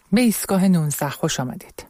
به ایستگاه 19 خوش آمدید.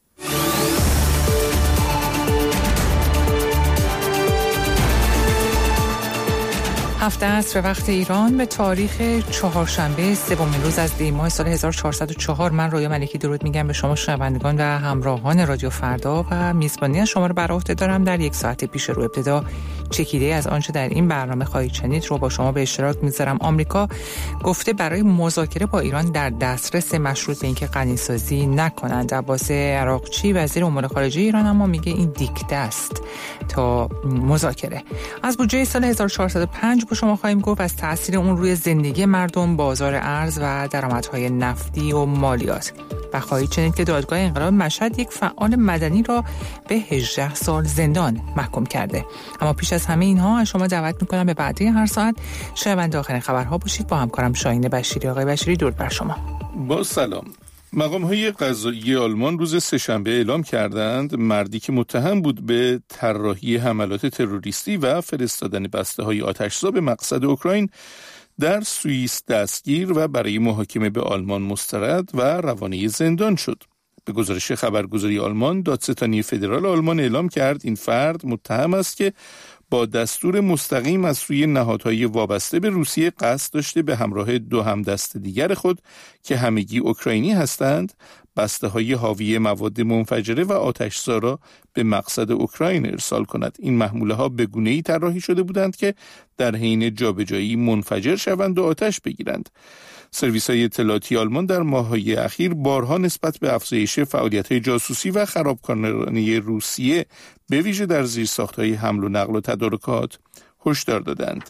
هفته عصر وقت ایران به تاریخ چهارشنبه سومین روز از دی ماه سال 1404 من رویا ملکی درود میگم به شما شنوندگان و همراهان رادیو فردا و میزبانی از شما رو بر عهده دارم. در یک ساعت پیش رو ابتدا چکیده از آنچه در این برنامه خواهید شنید رو با شما به اشتراک میذارم. آمریکا گفته برای مذاکره با ایران در دسترس، مشروط به اینکه غنیسازی نکنند. عباس عراقچی وزیر امور خارجه ایران اما میگه این دیکته است تا مذاکره. از بودجه سال 1405 با شما خواهیم گفت، از تأثیر اون روی زندگی مردم، بازار ارز و درآمدهای نفتی و مالیات. و خواهید شنید که دادگاه انقلاب مشهد یک فعال مدنی را به 18 سال زندان محکوم کرده. اما پیش از همه اینها از شما دعوت میکنم به بعدی هر ساعت شنونده آخرین خبرها باشید. با همکارم شاهین بشیری. آقای بشیری درود بر شما. با سلام. مقام‌های قضایی آلمان روز سه‌شنبه اعلام کردند مردی که متهم بود به طراحی حملات تروریستی و فرستادن بسته‌های آتش‌زا به مقصد اوکراین در سوئیس دستگیر و برای محاکمه به آلمان مسترد و روانه زندان شد. به گزارش خبرگزاری آلمان، دادستانی فدرال آلمان اعلام کرد این فرد متهم است که با دستور مستقیم از سوی نهادهای وابسته به روسیه قصد داشته به همراه دو همدست دیگر خود که همگی اوکراینی هستند، بسته‌های حاوی مواد منفجره و آتش‌زا را به مقصد اوکراین ارسال کند. این محموله‌ها به گونه‌ای طراحی شده بودند که در حین جابجایی منفجر شوند و آتش بگیرند. سرویس‌های اطلاعاتی آلمان در ماه‌های اخیر بارها نسبت به افزایش فعالیت‌های جاسوسی و خرابکارانه روسیه به ویژه در زیرساخت‌های حمل و نقل و تدارکات هشدار دادند.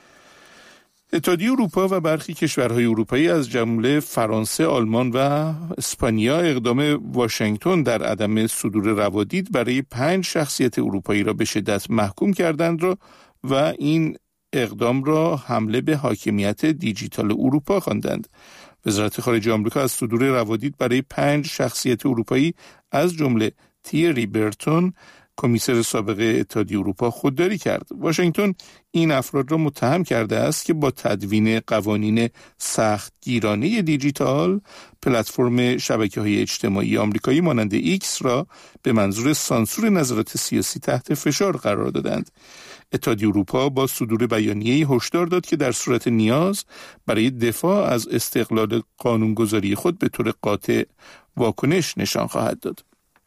اتحادیه اروپا و برخی کشورهای اروپایی از جمله فرانسه، آلمان و اسپانیا اقدام واشنگتن در عدم صدور روادید برای 5 شخصیت اروپایی را به شدت محکوم کردند و این اقدام را حمله به حاکمیت دیجیتال اروپا خواندند. وزارت خارجه آمریکا از صدور روادید برای 5 شخصیت اروپایی از جمله تیری برتون، کمیسر سابق اتحادیه اروپا، خودداری کرد. واشنگتن این افراد را متهم کرده است که با تدوین قوانین سختگیرانه دیجیتال، پلتفرم شبکه‌های اجتماعی آمریکایی مانند ایکس را به منظور سانسور نظرات سیاسی تحت فشار قرار دادند. اتحادیه اروپا با صدور بیانیه‌ای هشدار داد که در صورت نیاز برای دفاع از استقلال قانونگذاری خود به طور قاطع واکنش نشان خواهد داد.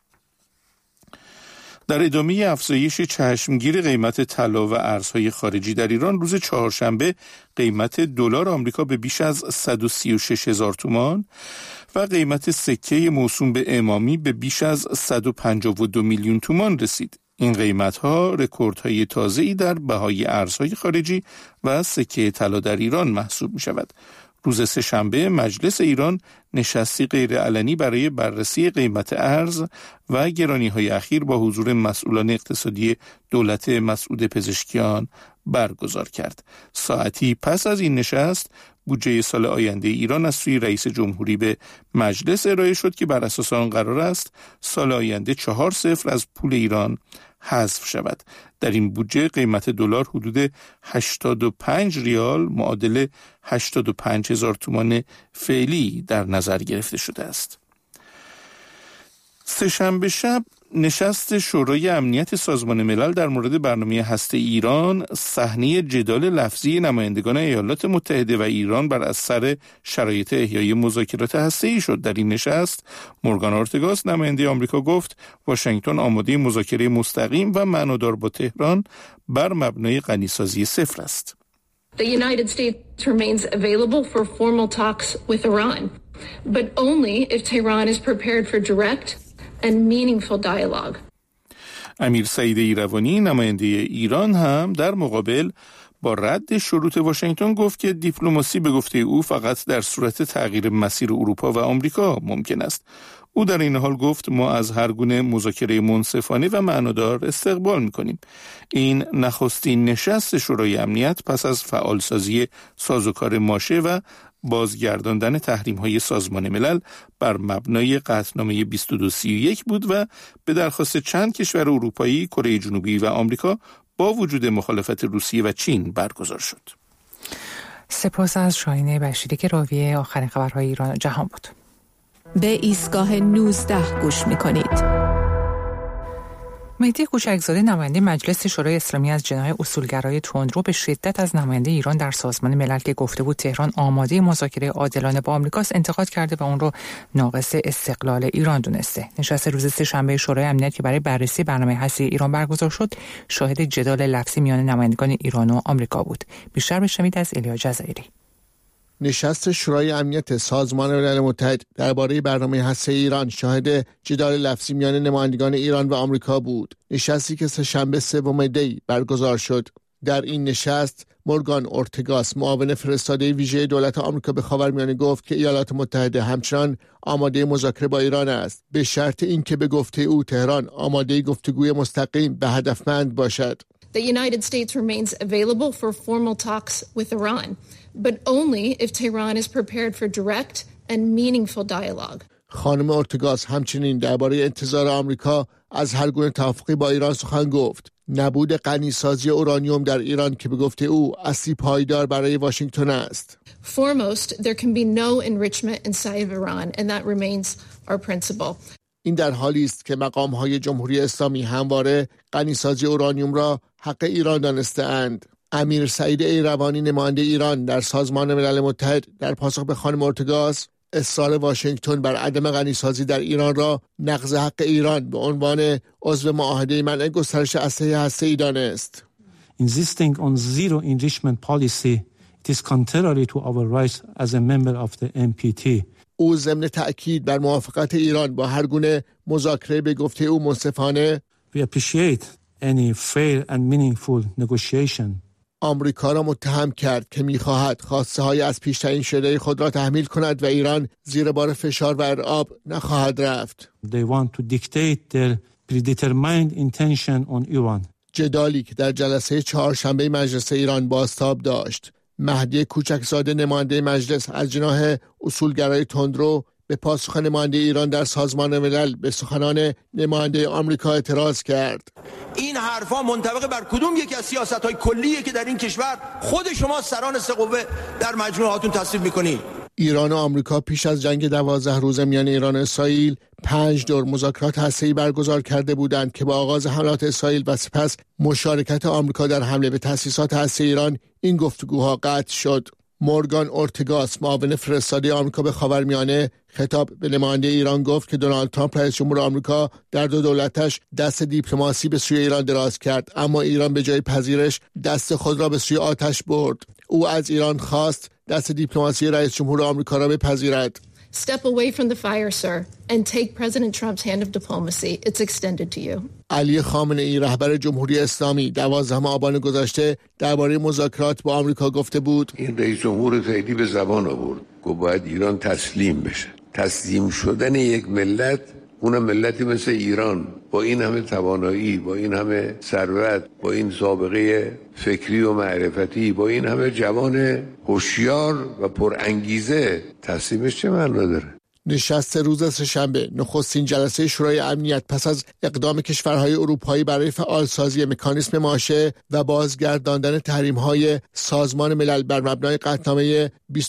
در ادامه افزایش چشمگیر قیمت طلا و ارزهای خارجی در ایران، روز چهارشنبه قیمت دلار آمریکا به بیش از 136,000 تومان و قیمت سکه موسوم به امامی به بیش از 152 میلیون تومان رسید. این قیمت‌ها رکوردهای تازه‌ای در بهای ارزهای خارجی و سکه طلا در ایران محسوب می‌شود. روز سه‌شنبه مجلس ایران نشستی غیرعلنی برای بررسی قیمت ارز و گرانی‌های اخیر با حضور مسئولان اقتصادی دولت مسعود پزشکیان برگزار کرد. ساعتی پس از این نشست، بودجه سال آینده ایران از سوی رئیس جمهوری به مجلس ارائه شد که بر اساس آن قرار است سال آینده 4% از پول ایران حذف شود. در این بودجه قیمت دلار حدود 85 ریال معادل 85,000 تومان فعلی در نظر گرفته شده است. سه‌شنبه شب نشست شورای امنیت سازمان ملل در مورد برنامه هسته ایران صحنه جدال لفظی نمایندگان ایالات متحده و ایران بر اثر شرایط احیای مذاکرات هسته‌ای شد. در این نشست مورگان اورتگاس نماینده آمریکا گفت واشنگتن آماده مذاکره مستقیم و معنادار با تهران بر مبنای غنیسازی صفر است. The United States remains available for formal talks with Iran, but only if Tehran is prepared for direct and meaningful dialogue. امیر سعید ایروانی نماینده ایران هم در مقابل با رد شروط واشنگتن گفت که دیپلماسی به گفته او فقط در صورت تغییر مسیر اروپا و آمریکا ممکن است. او در این حال گفت ما از هر گونه مذاکره منصفانه و معنادار استقبال می‌کنیم. این نخستین نشست شورای امنیت پس از فعالسازی سازوکار ماشه و بازگرداندن تحریم‌های سازمان ملل بر مبنای قطعنامه 2231 بود و به درخواست چند کشور اروپایی، کره جنوبی و آمریکا با وجود مخالفت روسیه و چین برگزار شد. سپاس از شاهین بشیری که راوی آخرین خبرهای ایران جهان بود. به ایستگاه 19 گوش می‌کنید. مهدی کوچکزاده نماینده مجلس شورای اسلامی از جناح اصولگرای تندرو به شدت از نماینده ایران در سازمان ملل که گفته بود تهران آماده مذاکره عادلانه با آمریکاست انتقاد کرده و اون رو ناقص استقلال ایران دونسته. نشست روز سه‌شنبه شورای امنیت که برای بررسی برنامه هسته ایران برگزار شد شاهد جدال لفظی میان نمایندگان ایران و آمریکا بود. بیشتر بشنوید از الیا جزایری. نشست شورای امنیت سازمان ملل متحد درباره برنامه هسته ایران شاهد جدال لفظی میان نمایندگان ایران و آمریکا بود. نشستی که سه‌شنبه 3 دی برگزار شد. در این نشست مورگان اورتگاس معاون فرستاده ویژه دولت آمریکا به خاورمیانه گفت که ایالات متحده همچنان آماده مذاکره با ایران است به شرط اینکه به گفته او تهران آماده گفتگوی مستقیم به هدفمند باشد. The United States remains available for formal talks with Iran, but only if Tehran is prepared for direct and meaningful dialogue. خانم اورتگاس همچنین درباره انتظار آمریکا از هر گونه توافقی با ایران سخن گفت. نبود غنیسازی اورانیوم در ایران که به گفته او اصلی پایدار برای واشنگتن است. Foremost, there can be no enrichment inside of Iran, and that remains our principle. این در حالی است که مقام‌های جمهوری اسلامی همواره غنیسازی اورانیوم را حق ایران دانسته‌اند. امیر سعید ایروانی نماینده ایران در سازمان ملل متحد در پاسخ به خانم اورتگاس اصرار واشنگتن بر عدم غنیسازی در ایران را نقض حق ایران به عنوان عضو معاهده منع گسترش اسلحه هسته‌ای دانست. Insisting on zero enrichment policy, it is contrary to our rights as a member of the NPT. او ضمن تأکید بر موافقت ایران با هر گونه مذاکره به گفته او منصفانه We appreciate any fair and meaningful negotiation. آمریکا را متهم کرد که می‌خواهد خواسته‌های از پیش تعیین شده خود را تحمیل کند و ایران زیر بار فشار و ارعاب نخواهد رفت. They want to dictate their predetermined intention on Iran. جدالی که در جلسه چهارشنبه مجلس ایران بازتاب داشت. مهدی کوچکزاده نماینده مجلس از جناح اصولگرای تندرو به پاسخ نماینده ایران در سازمان ملل به سخنان نماینده آمریکا اعتراض کرد. این حرفا منطبق بر کدوم یکی از سیاست‌های کلیه که در این کشور خود شما سران سه قوه در مجموعاتون تصویب می‌کنید؟ ایران و آمریکا پیش از جنگ 12 روزه میان ایران و اسرائیل 5 دور مذاکرات هسته‌ای برگزار کرده بودند که با آغاز حملات اسرائیل و سپس مشارکت آمریکا در حمله به تأسیسات هسته ایران این گفتگوها قطع شد. مورگان اورتگاس معاون فرستاده آمریکا به خاورمیانه خطاب به نماینده ایران گفت که دونالد ترامپ رئیس جمهور آمریکا در دو دولتش دست دیپلماسی به سوی ایران دراز کرد، اما ایران به جای پذیرش دست خود را به سوی آتش برد. او از ایران خواست دست دیپلماسی رئیس جمهور آمریکا را بپذیرد. Step away from the fire, sir, and take President Trump's hand of diplomacy. It's extended to you. علی خامنه‌ای رهبر جمهوری اسلامی 12 آبان گذشته درباره مذاکرات با آمریکا گفته بود این رئیس جمهور خیلی به زبان آورد گفت باید ایران تسلیم بشه. تسلیم شدن یک ملت، اون ملتی مثل ایران با این همه توانایی، با این همه ثروت، با این سابقه فکری و معرفتی، با این همه جوان هوشیار و پرانگیزه، تسلیمش چه معنا داره؟ نشست روز سه‌شنبه نخستین جلسه شورای امنیت پس از اقدام کشورهای اروپایی برای فعالسازی مکانیسم ماشه و بازگرداندن تحریم‌های سازمان ملل بر مبنای قطعنامه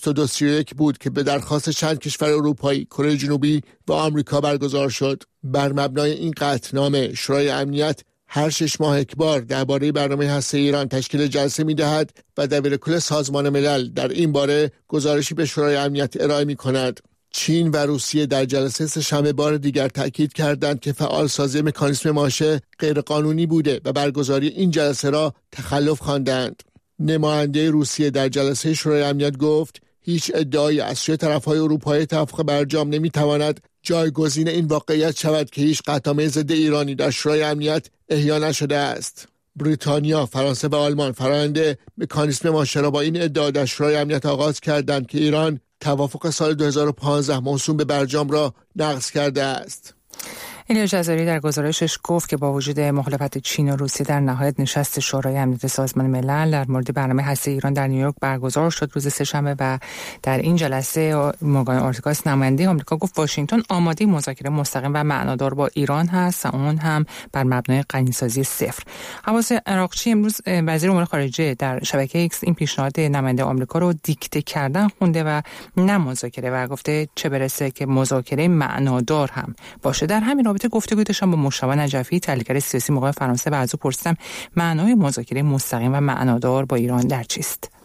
2231 بود که به درخواست چند کشور اروپایی، کره جنوبی و آمریکا برگزار شد. بر مبنای این قطعنامه شورای امنیت هر 6 ماه یک بار درباره برنامه هسته ایران تشکیل جلسه می‌دهد و دبیرکل سازمان ملل در این باره گزارشی به شورای امنیت ارائه می‌کند. چین و روسیه در جلسه سه‌شنبه بار دیگر تأکید کردند که فعالسازی مکانیسم ماشه غیرقانونی بوده و برگزاری این جلسه را تخلف خواندند. نماینده روسیه در جلسه شورای امنیت گفت هیچ ادعایی از سوی طرف‌های اروپایی توافق برجام نمی‌تواند جایگزین این واقعیت شود که هیچ قطعنامه ضد ایرانی در شورای امنیت احیا نشده است. بریتانیا، فرانسه و آلمان فرآیند مکانیسم ماشه را با این ادعا در شورای امنیت آغاز کردند که ایران توافق سال 2015 موسوم به برجام را نقض کرده است. ایلیا جزاری در گزارشش گفت که با وجود مخالفت چین و روسیه در نهایت نشست شورای امنیت سازمان ملل در مورد برنامه هسته‌ای ایران در نیویورک برگزار شد روز سه‌شنبه و در این جلسه مورگان اورتاگاس نماینده آمریکا گفت واشنگتن آماده مذاکره مستقیم و معنادار با ایران هست و اون هم بر مبنای غنیسازی صفر. عباس عراقچی امروز وزیر امور خارجه در شبکه ایکس این پیشنهاد نماینده آمریکا رو دیکته کردن خونده و نه مذاکره و گفته چه برسه که مذاکره معنادار هم باشه. در همین رابطه گفتگو داشتم با مجتبی نجفی تحلیلگر سیاسی مقام فرانسه و از او پرسیدم معنای مذاکره مستقیم و معنادار با ایران در چیست؟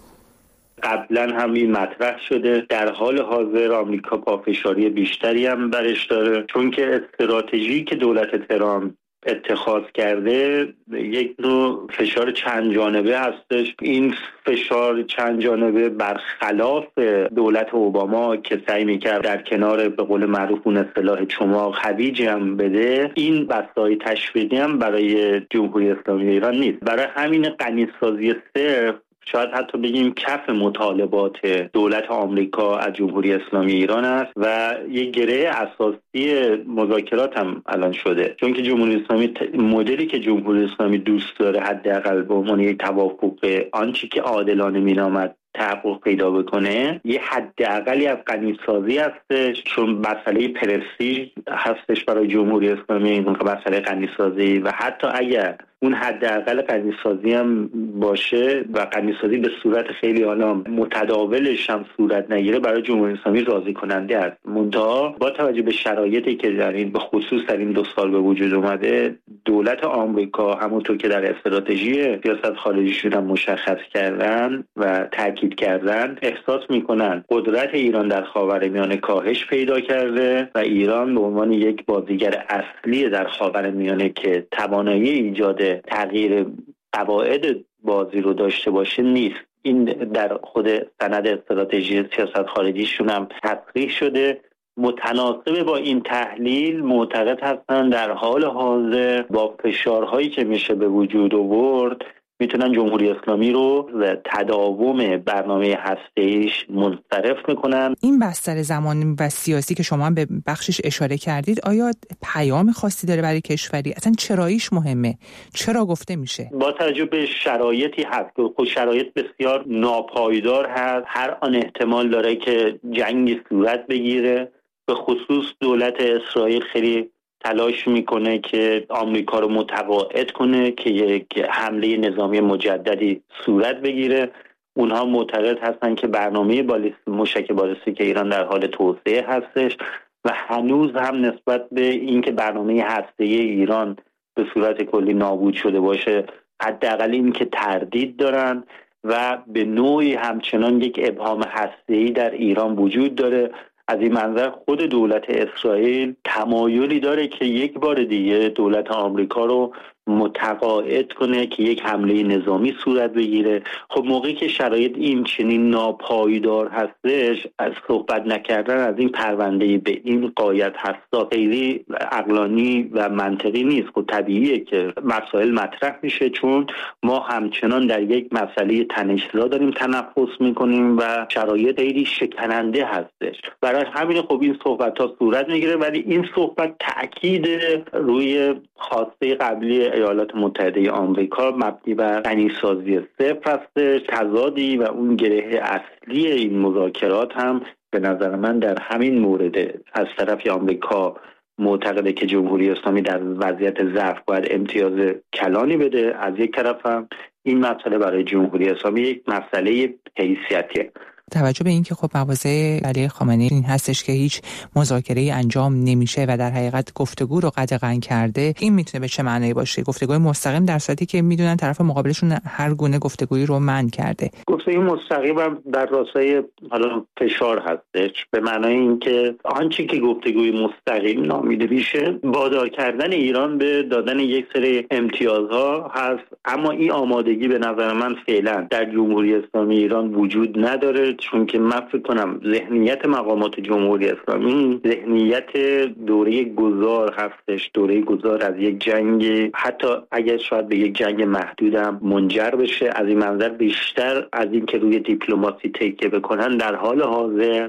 قبلا هم این مطرح شده. در حال حاضر آمریکا پافشاری بیشتری هم برش داره، چون که استراتژی که دولت ترامپ اتخاذ کرده یک نوع فشار چند جانبه هستش. این فشار چند جانبه برخلاف دولت اوباما که سعی میکرد در کنار به قول معروف اون اصطلاح چماق هویج هم بده، این بستای تشویقی هم برای جمهوری اسلامی ایران نیست. برای همین غنیسازی صرف شاید حتی بگیم کف مطالبات دولت آمریکا از جمهوری اسلامی ایران است و یک گره اساسی مذاکرات هم الان شده، چون که جمهوری اسلامی مدلی که جمهوری اسلامی دوست داره حداقل به عنوان یک توافق آنچه که عادلانه مینامد تحقق پیدا بکنه یه حداقلی از غنیسازی هستش، چون مسئله پرستیژ هستش برای جمهوری اسلامی این مسئله غنیسازی و حتی اگر اون حداقل غنیسازی هم باشه و غنیسازی به صورت خیلی حالا متداولش هم صورت نگیره برای جمهوری اسلامی راضی کننده است. منتها با توجه به شرایطی که در این به خصوص در این 2 سال به وجود اومده، دولت آمریکا همونطور که در استراتژی سیاست خارجیشون هم مشخص کردن و تاکید کردن احساس میکنن قدرت ایران در خاورمیانه کاهش پیدا کرده و ایران به عنوان یک بازیگر اصلی در خاورمیانه که توانایی ایجاد تغییر قواعد بازی رو داشته باشه نیست. این در خود سند استراتژی سیاست خارجیشون هم تصریح شده. متناسب با این تحلیل معتقد هستن در حال حاضر با فشارهایی که میشه به وجود آورد میتونن جمهوری اسلامی رو تداوم برنامه هسته‌ایش منصرف میکنن. این بستر زمانی و سیاسی که شما هم به بخشش اشاره کردید آیا پیام خاصی داره برای کشوری؟ اصلا چراییش مهمه؟ چرا گفته میشه؟ با توجه به شرایطی هست که شرایط بسیار ناپایدار هست، هر آن احتمال داره که جنگی صورت بگیره. به خصوص دولت اسرائیل خیلی تلاش میکنه که آمریکا رو متقاعد کنه که یک حمله نظامی مجددی صورت بگیره. اونها معتقد هستن که برنامه موشک بالستیک ایران در حال توسعه هستش و هنوز هم نسبت به اینکه برنامه هسته‌ای ایران به صورت کلی نابود شده باشه حداقل این که تردید دارن و به نوعی همچنان یک ابهام هسته‌ای در ایران وجود داره. از این منظر خود دولت اسرائیل تمایلی داره که یک بار دیگه دولت آمریکا رو متقاعد کنه که یک حمله نظامی صورت بگیره. خب موقعی که شرایط این چنین ناپایدار هستش، از صحبت نکردن از این پرونده به این غایت حساس خیلی عقلانی و منطقی نیست. خب طبیعیه که مسائل مطرح میشه، چون ما همچنان در یک مسئله تنش‌زا داریم تنفس میکنیم و شرایط خیلی شکننده هستش. برای همین خب این صحبت‌ها صورت میگیره، ولی این صحبت تأکید روی خواسته قبلی ایالات متحده آمریکا مبنی بر غنیسازی صفر هستش. تضادی و اون گره اصلی این مذاکرات هم به نظر من در همین مورد از طرف آمریکا معتقده که جمهوری اسلامی در وضعیت ضعف باید امتیاز کلانی بده. از یک طرف هم این مسئله برای جمهوری اسلامی یک مسئله حیثیتیه. توجه به اینکه خب مواضع علی خامنه‌ای این هستش که هیچ مذاکره‌ای انجام نمیشه و در حقیقت گفتگو رو قدغن کرده، این میتونه به چه معنی باشه؟ گفتگوی مستقیم در صورتی که میدونن طرف مقابلشون هر گونه گفتگویی رو منع کرده. گفتگوی مستقیم هم در راستای حالا فشار هستش، به معنای اینکه آنچه که گفتگوی مستقیم نامیده میشه وادار کردن ایران به دادن یک سری امتیازها هست، اما این آمادگی به نظر من فعلا در جمهوری اسلامی ایران وجود نداره، چون که من فکر کنم ذهنیت مقامات جمهوری اسلامی ذهنیت دوره گذار هستش، دوره گذار از یک جنگ، حتی اگر شاید به یک جنگ محدودم منجر بشه. از این منظر بیشتر از این که روی دیپلماسی تکیه بکنن، در حال حاضر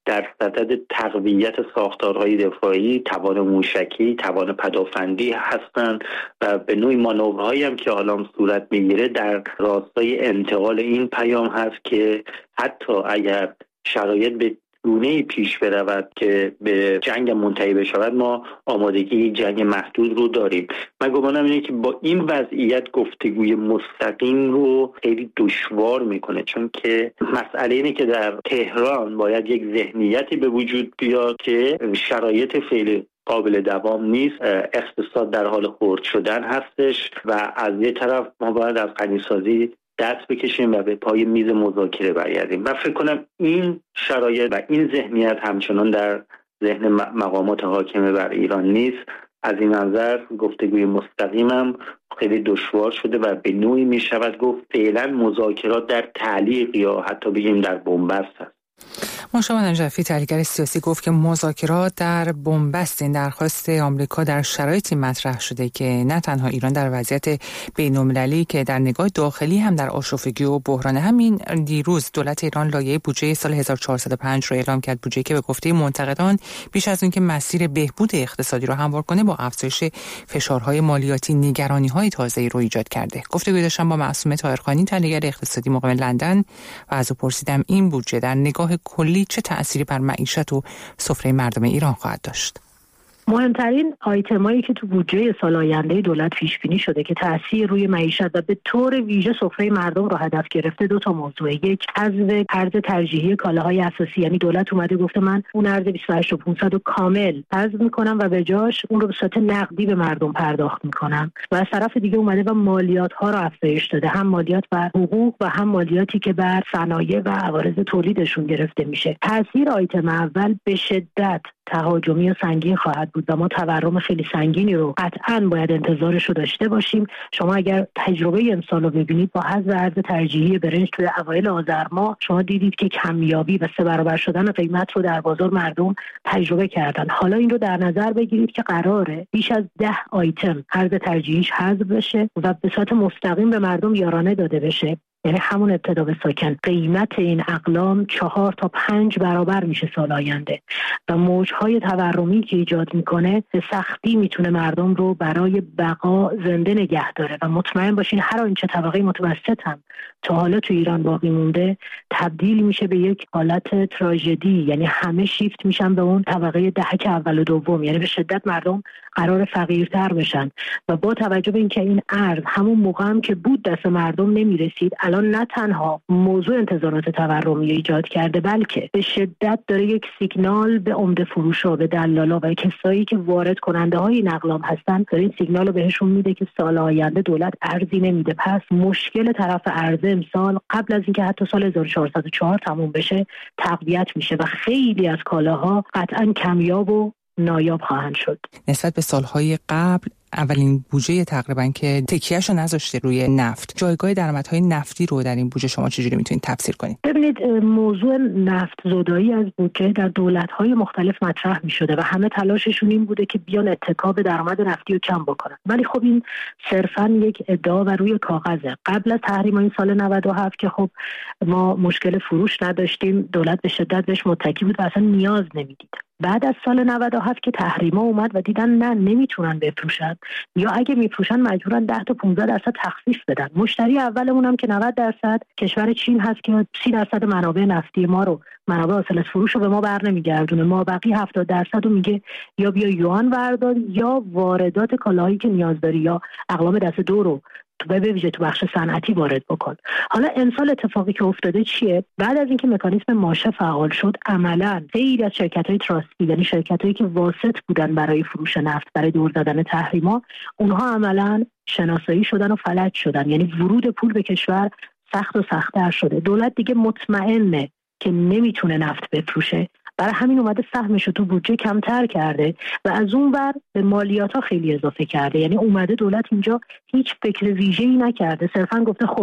در صدد تقویت ساختارهای دفاعی، توان موشکی، توان پدافندی هستند و به نوعی مانورهایی هم که حالا صورت میگیره در راستای انتقال این پیام هست که حتی اگر شرایط به گونه‌ای پیش برود که به جنگ منتهی بشود، ما آمادگی جنگ محدود رو داریم. من گمانم اینه که با این وضعیت گفتگوی مستقیم رو خیلی دشوار میکنه، چون که مسئله اینه که در تهران باید یک ذهنیتی به وجود بیاد که شرایط فعلی قابل دوام نیست، اقتصاد در حال خرد شدن هستش و از یه طرف ما باید از غنیسازی دست بکشیم و به پای میز مذاکره برگردیم. و فکر کنم این شرایط و این ذهنیت همچنان در ذهن مقامات حاکم بر ایران نیست. از این نظر گفتگوی مستقیمم خیلی دشوار شده و به نوعی می شود گفت فعلا مذاکرات در تعلیق یا حتی بگیم در بنبست هست. مشاور نجفی تحلیلگر سیاسی گفت که مذاکرات در بنبست، این درخواست آمریکا در شرایطی مطرح شده که نه تنها ایران در وضعیت بین‌المللی که در نگاه داخلی هم در آشفتگی و بحران. همین دیروز دولت ایران لایحه بودجه سال 1405 رو اعلام کرد، بودجه‌ای که به گفته منتقدان بیش از اون که مسیر بهبود اقتصادی رو هموار کنه، با افزایش فشارهای مالیاتی نگرانی‌های تازه‌ای رو ایجاد کرده. گفتگو داشتم با معصومه طاهرخانی، تحلیلگر اقتصادی مقیم لندن، و از او پرسیدم این بودجه در نگاه کلی چه تأثیری بر معیشت و سفره مردم ایران خواهد داشت؟ مهمترین آیتمایی که تو بودجه سال آینده دولت پیش بینی شده که تأثیر روی معیشت و به طور ویژه سفره مردم رو هدف گرفته، دو تا موضوع. یک، حذف ارز ترجیحی کالاهای اساسی، یعنی دولت اومده گفته من اون ارز 28500 رو کامل حذف میکنم و به جاش اون رو به صورت نقدی به مردم پرداخت میکنم. و از طرف دیگه اومده و مالیات ها رو افزایش داده، هم مالیات بر حقوق و هم مالیاتی که بر صنایع و عوارض تولیدشون گرفته میشه. تأثیر آیتم اول به شدت تهاجمی و سنگین خواهد بود و ما تورم خیلی سنگینی رو قطعاً باید انتظارش رو داشته باشیم. شما اگر تجربه امسال رو ببینید، با حذف ارز ترجیحی برنج توی اوایل آذر ماه شما دیدید که کمیابی و 3 برابر شدن قیمت رو در بازار مردم تجربه کردن. حالا این رو در نظر بگیرید که قراره بیش از 10 آیتم ارز ترجیحیش حذف بشه و به صورت مستقیم به مردم یارانه داده بشه. یعنی همون ابتدا به ساکن قیمت این اقلام 4 تا 5 برابر میشه سال آینده و موجهای تورمی که ایجاد میکنه به سختی میتونه مردم رو برای بقا زنده نگه داره و مطمئن باشین هر آنچه طبقه متوسط هم تا حالا تو ایران باقی مونده تبدیل میشه به یک حالت تراژدی. یعنی همه شیفت میشن به اون طبقه دهک اول و دوم، یعنی به شدت مردم قرار فقیرتر بشن و با توجه به اینکه این ارز همون موقع هم که بود دست مردم نمیرسید، الان نه تنها موضوع انتظارات تورمی ایجاد کرده، بلکه به شدت داره یک سیگنال به عمده فروشا، به دلالا و کسایی که وارد کننده های این اقلام هستن، داره این سیگنال رو بهشون میده که سال آینده دولت ارزی نمیده. پس مشکل طرف عرضه امسال قبل از اینکه حتی سال 1404 تموم بشه تقویت میشه و خیلی از کالاها قطعاً کمیاب و نایاب خواهند شد. نسبت به سالهای قبل اولین بودجه تقریبا که تکیهشو نذاشته روی نفت، جایگاه درآمدهای نفتی رو در این بودجه شما چجوری میتونید تفسیر کنید؟ ببینید، موضوع نفت زدایی از بودجه در دولت‌های مختلف مطرح می‌شده و همه تلاششون این بوده که بیان اتکا به درآمد نفتی رو کم بکنن. ولی خب این صرفاً یک ادعا و روی کاغذه. قبل از تحریم این سال 97 که خب ما مشکل فروش نداشتیم، دولت به شدت بهش متکی بود و اصلا نیاز نمیدید. بعد از سال 97 که تحریما اومد و دیدن نه نمیتونن بفروشن یا اگه میفروشن مجبورن 10 تا 15% تخفیف بدن. مشتری اولمون هم که 90% کشور چین هست که 30% منابع نفتی ما رو، منابع حاصل از فروش رو به ما برنمیگردونه. ما بقیه 70% رو میگه یا بیا یوان بردار یا واردات کالاهایی که نیاز داری یا اقلام دست دو رو به ویژه تو بخش صنعتی وارد بکن. حالا امسال اتفاقی که افتاده چیه؟ بعد از اینکه مکانیزم ماشه فعال شد، عملاً خیلی از شرکت‌های تراستی، یعنی شرکت‌هایی که واسط بودن برای فروش نفت، برای دور زدن تحریما، اونها عملاً شناسایی شدن و فلج شدن. یعنی ورود پول به کشور سخت و سخت‌تر شده. دولت دیگه مطمئنه که نمیتونه نفت بفروشه، برای همین اومده سهمش رو تو بودجه کمتر کرده و از اون ور به مالیات ها خیلی اضافه کرده. یعنی اومده دولت اینجا هیچ فکر ویژه‌ای نکرده، صرفا گفته خب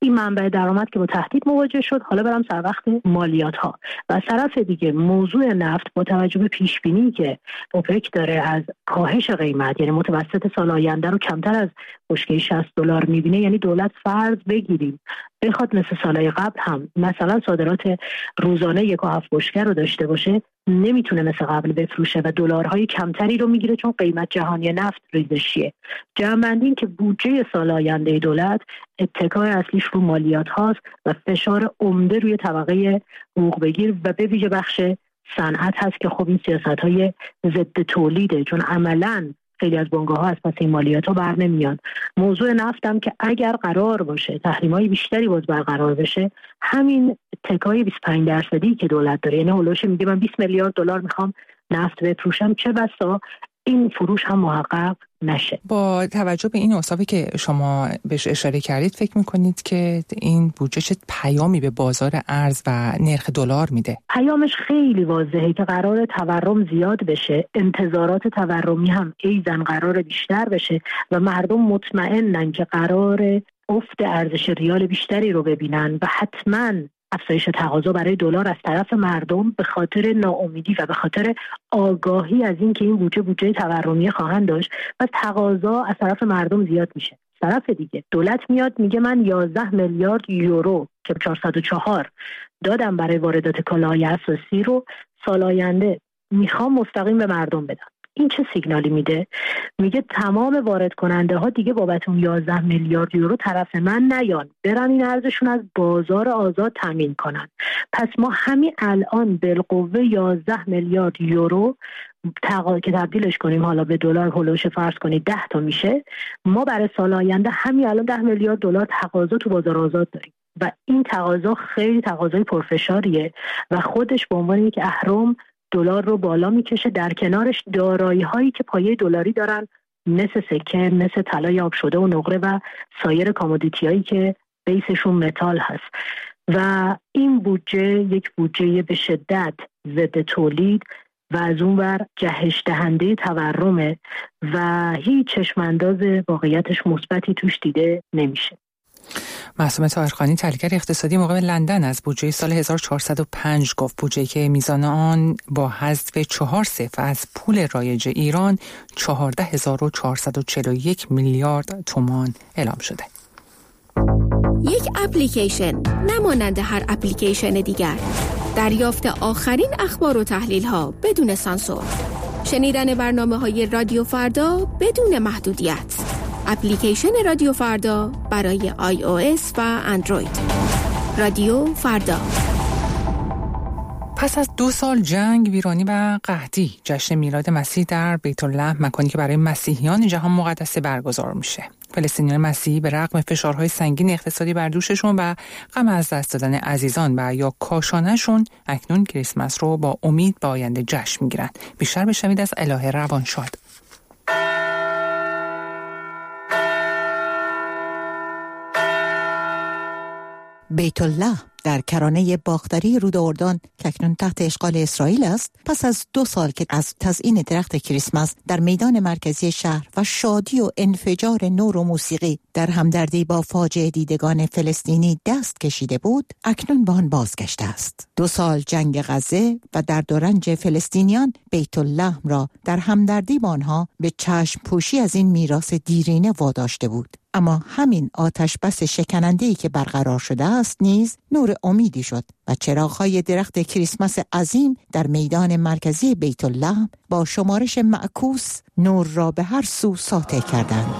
این منبع درآمد که با تهدید مواجه شد، حالا برم سر وقت مالیات ها. و از طرف دیگه موضوع نفت با توجه به پیش بینی که اوپک داره از کاهش قیمت، یعنی متوسط سال آینده رو کمتر از بشکه $60 میبینه، یعنی دولت فرض بگیریم بخواد مثل سالهای قبل هم مثلا صادرات روزانه 1.7 بشکه رو داشته باشه، نمیتونه مثل قبل بفروشه و دلارهای کمتری رو میگیره چون قیمت جهانی نفت ریزشیه. جمع‌بندی این که بودجه سال آینده دولت اتکای اصلیش رو مالیات هاست و فشار عمده روی طبقه حقوق بگیر و به ویژه بخش صنعت هست که خب این سیاست‌های ضد تولیده، چون عملاً خیلی از بنگاه‌ها از پس این مالیات‌ها بر نمیان. موضوع نفت هم که اگر قرار باشه تحریم‌های بیشتری باز برقرار بشه، همین تکای 25% که دولت داره، یعنی هولوش میگه من $20 میلیارد میخوام نفت بفروشم، چه بسا این فروش هم محقق نشه. با توجه به این اوصافی که شما بهش اشاره کردید، فکر میکنید که این بودجه چه پیامی به بازار ارز و نرخ دلار میده؟ پیامش خیلی واضحه که قرار تورم زیاد بشه، انتظارات تورمی هم ایزن قرار بیشتر بشه و مردم مطمئنن که قرار افت ارزش ریال بیشتری رو ببینن و حتماً افزایش تقاضا برای دلار از طرف مردم به خاطر ناامیدی و به خاطر آگاهی از این که این بودجه تورمی خواهند داشت و تقاضا از طرف مردم زیاد میشه. طرف دیگه دولت میاد میگه من 11 میلیارد یورو که 404 دادم برای واردات کالاهای اساسی رو سال آینده میخوام مستقیم به مردم بدم. این چه سیگنالی میده؟ میگه تمام وارد کننده ها دیگه بابت اون 11 میلیارد یورو طرف من نیان، برن این ارزشون از بازار آزاد تامین کنن. پس ما همین الان بالقوه 11 میلیارد یورو که تبدیلش کنیم حالا به دلار، هولوش فرض کنید 10 تا میشه، ما برای سال آینده همین الان 10 میلیارد دلار تقاضا تو بازار آزاد داریم و این تقاضا خیلی تقاضای پرفشاریه و خودش به عنوان یک اهرم دلار رو بالا میکشه. در کنارش دارایی هایی که پایه دلاری دارن مثل سکه، مثل طلای آب شده و نقره و سایر کامودیتی هایی که بیسشون متال هست و این بودجه یک بودجه به شدت ضد تولید و از اون ور جهش دهنده تورمه و هیچ چشمانداز واقعیتش مثبتی توش دیده نمیشه. معصومه طاهرخانی، تحلیلگر اقتصادی مقیم لندن، از بودجه سال 1405 گفت. بودجه‌ای که میزان آن با حذف 4 صفر از پول رایج ایران 14,441 میلیارد تومان اعلام شده. یک اپلیکیشن نمانند هر اپلیکیشن دیگر. دریافت آخرین اخبار و تحلیل‌ها بدون سانسور. شنیدن برنامه‌های رادیو فردا بدون محدودیت. اپلیکیشن رادیو فردا برای iOS و اندروید. رادیو فردا. پس از 2 سال جنگ، ویرانی و قحطی، جشن میلاد مسیح در بیت لحم، مکانی که برای مسیحیان جهان مقدس برگزار میشه. فلسطینیان مسیحی به رغم فشارهای سنگین اقتصادی بر دوششون و غم از دست دادن عزیزان و یا کاشانه‌شون، اکنون کریسمس رو با امید به آینده جشن میگیرن. بیشتر بشنوید از الهه روانشاد. بیت الله در کرانه باختری رود اردن که اکنون تحت اشغال اسرائیل است، پس از 2 سال که از تزیین درخت کریسمس در میدان مرکزی شهر و شادی و انفجار نور و موسیقی در همدردی با فاجعه دیدگان فلسطینی دست کشیده بود، اکنون به آن بازگشته است. 2 سال جنگ غزه و درد و رنج فلسطینیان بیت الله را در همدردی با آنها به چشم پوشی از این میراث دیرینه واداشته بود. اما همین آتش بس شکننده‌ای که برقرار شده است نیز نور امیدی شد و چراغ‌های درخت کریسمس عظیم در میدان مرکزی بیت الله با شمارش معکوس نور را به هر سو ساطع کردند.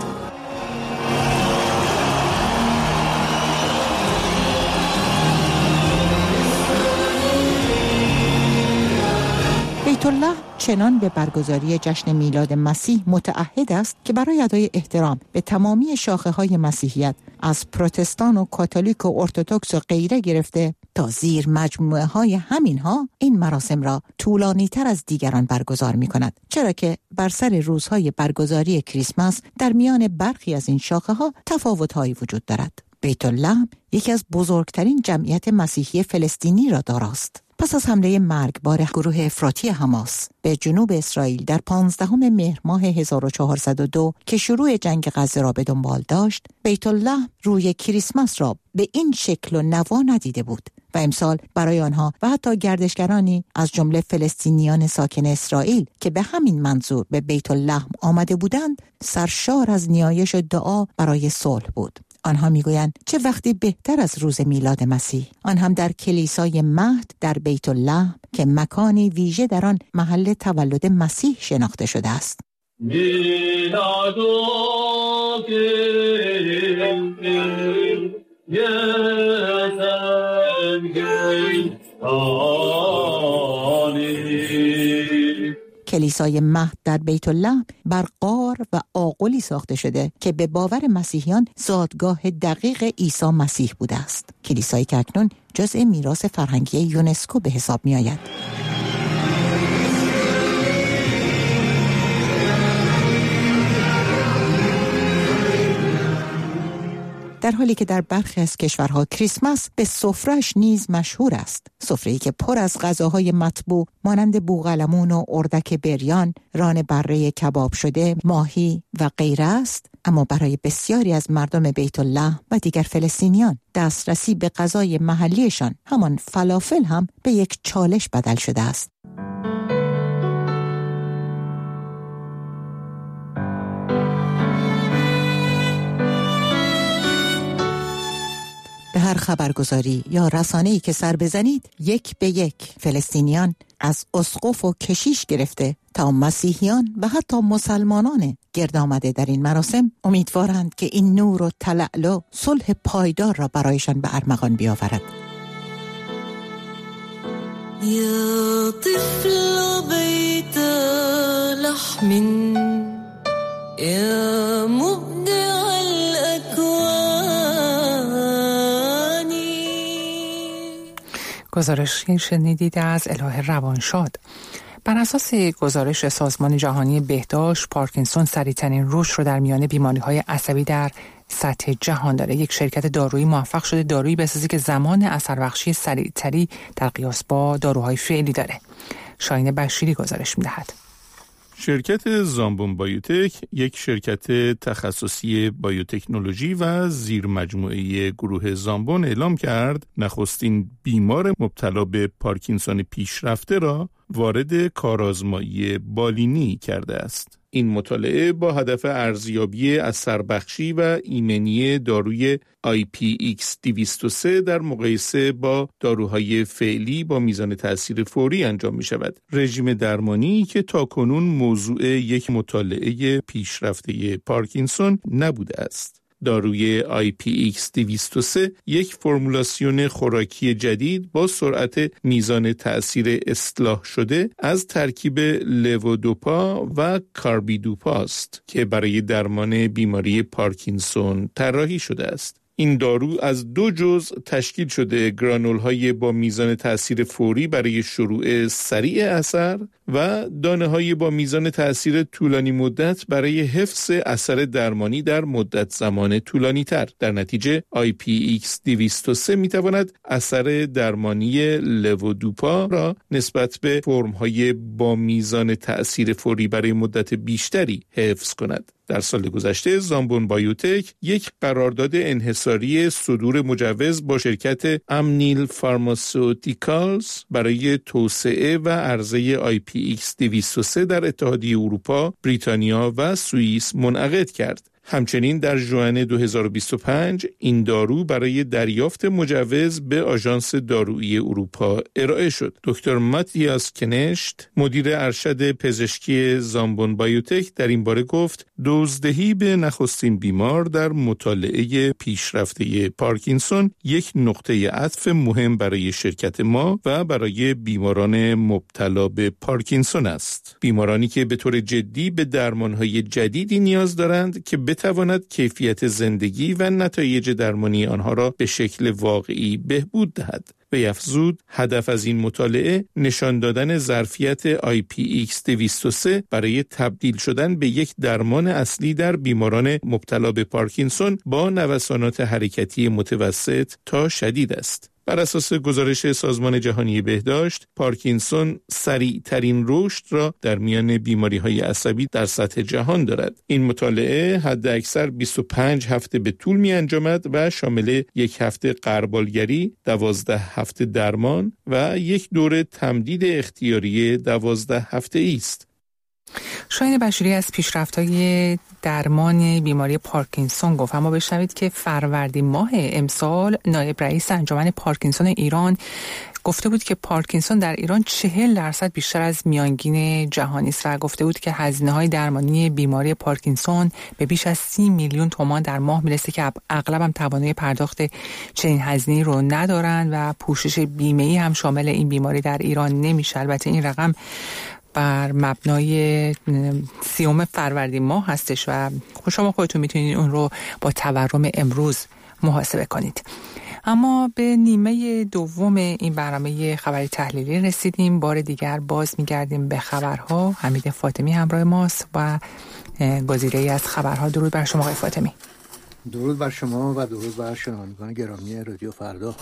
بیت الله چنان به برگزاری جشن میلاد مسیح متعهد است که برای ادای احترام به تمامی شاخه‌های مسیحیت، از پروتستان و کاتولیک و ارتدوکس و غیره گرفته تا زیر مجموعه‌های همینها، این مراسم را طولانی‌تر از دیگران برگزار می‌کند، چرا که بر سر روزهای برگزاری کریسمس در میان برخی از این شاخه‌ها تفاوت‌هایی وجود دارد. بیت الله یکی از بزرگترین جمعیت مسیحی فلسطینی را داراست. پس از حمله مرگبار گروه افراطی حماس به جنوب اسرائیل در 15 مهر ماه 1402 که شروع جنگ غزه را به دنبال داشت، بیت الله روی کریسمس را به این شکل و نوا ندیده بود و امسال برای آنها و حتی گردشگرانی از جمله فلسطینیان ساکن اسرائیل که به همین منظور به بیت الله آمده بودند، سرشار از نیایش و دعا برای صلح بود. آنها میگویند چه وقتی بهتر از روز میلاد مسیح، آن هم در کلیسای مهد در بیت الله که مکانی ویژه در آن محل تولد مسیح شناخته شده است. کلیسای مهد در بیت الله بر غار و آغلی ساخته شده که به باور مسیحیان زادگاه دقیق عیسی مسیح بوده است. کلیسایی که اکنون جزء میراث فرهنگی یونسکو به حساب می آید. در حالی که در برخی از کشورها کریسمس به سفره‌اش نیز مشهور است. سفره‌ای که پر از غذاهای مطبوع مانند بوقلمون و اردک بریان، ران بره کباب شده، ماهی و غیره است، اما برای بسیاری از مردم بیت الله و دیگر فلسطینیان دسترسی به غذای محلیشان، همان فلافل، هم به یک چالش بدل شده است. به هر خبرگزاری یا رسانه‌ای که سر بزنید، یک به یک فلسطینیان از اسقف و کشیش گرفته تا مسیحیان و حتی مسلمانان گرد آمده در این مراسم امیدوارند که این نور و تلألؤ صلح پایدار را برایشان به ارمغان بیاورد. یا طفل بیت لحم یا مبدع گزارشی شنیدید از الهه روانشاد. بر اساس گزارش سازمان جهانی بهداشت، پارکینسون سریع‌ترین رشد رو در میان بیماری‌های عصبی در سطح جهان داره. یک شرکت دارویی موفق شده دارویی بسازه که زمان اثربخشی سریع‌تری در قیاس با داروهای فعلی داره. شاهین بشیری گزارش می‌دهد. شرکت زامبون بایوتک، یک شرکت تخصصی بایوتکنولوژی و زیر مجموعه گروه زامبون، اعلام کرد نخستین بیمار مبتلا به پارکینسون پیشرفته را وارد کارآزمایی بالینی کرده است. این مطالعه با هدف ارزیابی اثربخشی و ایمنی داروی IPX203 در مقایسه با داروهای فعلی با میزان تأثیر فوری انجام می شود. رژیم درمانی که تاکنون موضوع یک مطالعه پیشرفته پارکینسون نبوده است. داروی IPX203 یک فرمولاسیون خوراکی جدید با سرعت میزان تأثیر اصلاح شده از ترکیب لوودوپا و کاربیدوپا است که برای درمان بیماری پارکینسون طراحی شده است. این دارو از 2 جزء تشکیل شده: گرانول‌های با میزان تأثیر فوری برای شروع سریع اثر و دانه‌های با میزان تأثیر طولانی مدت برای حفظ اثر درمانی در مدت زمان طولانی تر. در نتیجه IPX203 می‌تواند اثر درمانی لوودوپا را نسبت به فرم‌های با میزان تأثیر فوری برای مدت بیشتری حفظ کند. در سال گذشته زامبون بایوتک یک قرارداد انحصاری صدور مجوز با شرکت امنیل فارماسیوتیکالز برای توسعه و عرضه IPX203 در اتحادیه اروپا، بریتانیا و سوئیس منعقد کرد. همچنین در ژوئن 2025 این دارو برای دریافت مجوز به آژانس دارویی اروپا ارائه شد. دکتر ماتیاس کنشت، مدیر ارشد پزشکی زامبون بایوتک، در این باره گفت دوزدهی به نخستین بیمار در مطالعه پیشرفته پارکینسون یک نقطه عطف مهم برای شرکت ما و برای بیماران مبتلا به پارکینسون است. بیمارانی که به طور جدی به درمانهای جدیدی نیاز دارند که بتواند کیفیت زندگی و نتایج درمانی آنها را به شکل واقعی بهبود دهد. به افزود هدف از این مطالعه نشان دادن ظرفیت IPX203 برای تبدیل شدن به یک درمان اصلی در بیماران مبتلا به پارکینسون با نوسانات حرکتی متوسط تا شدید است. بر اساس گزارش سازمان جهانی بهداشت، پارکینسون سریع‌ترین رشد را در میان بیماری‌های عصبی در سطح جهان دارد. این مطالعه حداکثر 25 هفته به طول می‌انجامد و شامل 1 هفته غربالگری، 12 هفته درمان و 1 دوره تمدید اختیاری 12 هفته‌ای است. شاهین بشیری از پیشرفت‌های درمان بیماری پارکینسون گفت. اما بشنوید که فروردین ماه امسال نایب رئیس انجمن پارکینسون ایران گفته بود که پارکینسون در ایران 40% بیشتر از میانگین جهانی است و گفته بود که هزینه‌های درمانی بیماری پارکینسون به بیش از 30 میلیون تومان در ماه میرسه که اغلب هم توانایی پرداخت چنین هزینه‌ای رو ندارن و پوشش بیمه‌ای هم شامل این بیماری در ایران نمیشه. البته این رقم بر مبنای 30 فروردین ماه هستش و شما خودتون میتونید اون رو با تورم امروز محاسبه کنید. اما به نیمه دوم این برنامه خبری تحلیلی رسیدیم. بار دیگر باز میگردیم به خبرها. حمید فاطمی همراه ماست و گزیده‌ای از خبرها. درود بر شما آقای فاطمی. درود بر شما و درود بر شنوندگان گرامی رادیو فردا.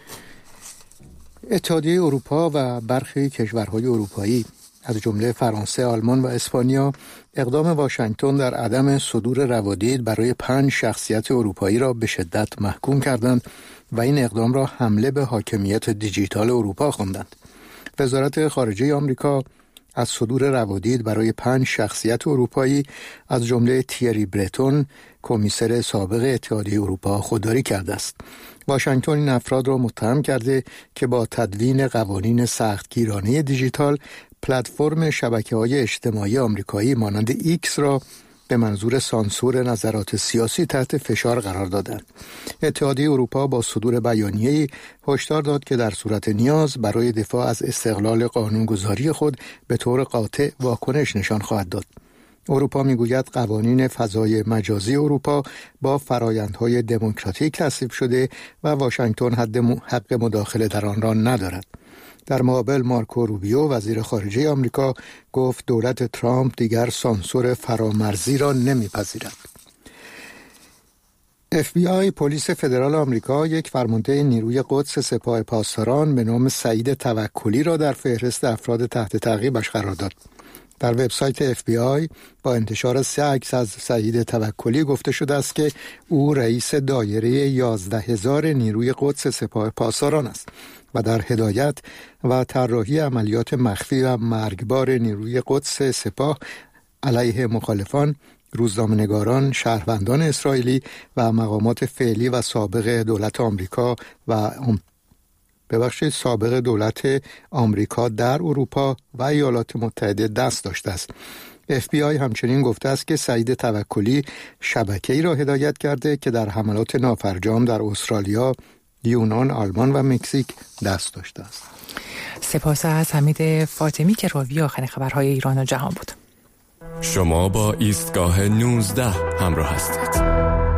اتحادیه اروپا و برخی کشورهای اروپایی از جمله فرانسه، آلمان و اسپانیا اقدام واشنگتن در عدم صدور روادید برای 5 شخصیت اروپایی را به شدت محکوم کردند و این اقدام را حمله به حاکمیت دیجیتال اروپا خواندند. وزارت خارجه آمریکا از صدور روادید برای 5 شخصیت اروپایی از جمله تیری برتون، کمیسر سابق اتحادیه اروپا، خودداری کرده است. واشنگتن این افراد را متهم کرده که با تدوین قوانین سختگیرانه دیجیتال پلتفرم شبکه‌های اجتماعی آمریکایی مانند ایکس را به منظور سانسور نظرات سیاسی تحت فشار قرار دادند. اتحادیه اروپا با صدور بیانیه‌ای هشدار داد که در صورت نیاز برای دفاع از استقلال قانونگذاری خود به طور قاطع واکنش نشان خواهد داد. اروپا میگوید قوانین فضای مجازی اروپا با فرایندهای دموکراتیک تصویب شده و واشنگتن حق مداخله در آن را ندارد. در مقابل مارکو روبیو وزیر خارجه آمریکا گفت دولت ترامپ دیگر سانسور فرامرزی را نمیپذیرد. FBI پلیس فدرال آمریکا یک فرمانده نیروی قدس سپاه پاسداران به نام سعید توکلی را در فهرست افراد تحت تعقیبش قرار داد. در وبسایت FBI با انتشار 3 عکس از سعید توکلی گفته شده است که او رئیس دایره 11,000 نیروی قدس سپاه پاسداران است و در هدایت و طراحی عملیات مخفی و مرگبار نیروی قدس سپاه علیه مخالفان، روزنامه‌نگاران، شهروندان اسرائیلی و مقامات فعلی و سابق دولت آمریکا سابق دولت آمریکا در اروپا و ایالات متحده دست داشته است. FBI همچنین گفته است که سعید توکلی شبکه‌ای را هدایت کرده که در حملات نافرجام در استرالیا، یونان، آلمان و مکزیک دست داشته است. سپاس از حمید فاطمی که راوی آخرین خبرهای ایران و جهان بود. شما با ایستگاه 19 همراه هستید.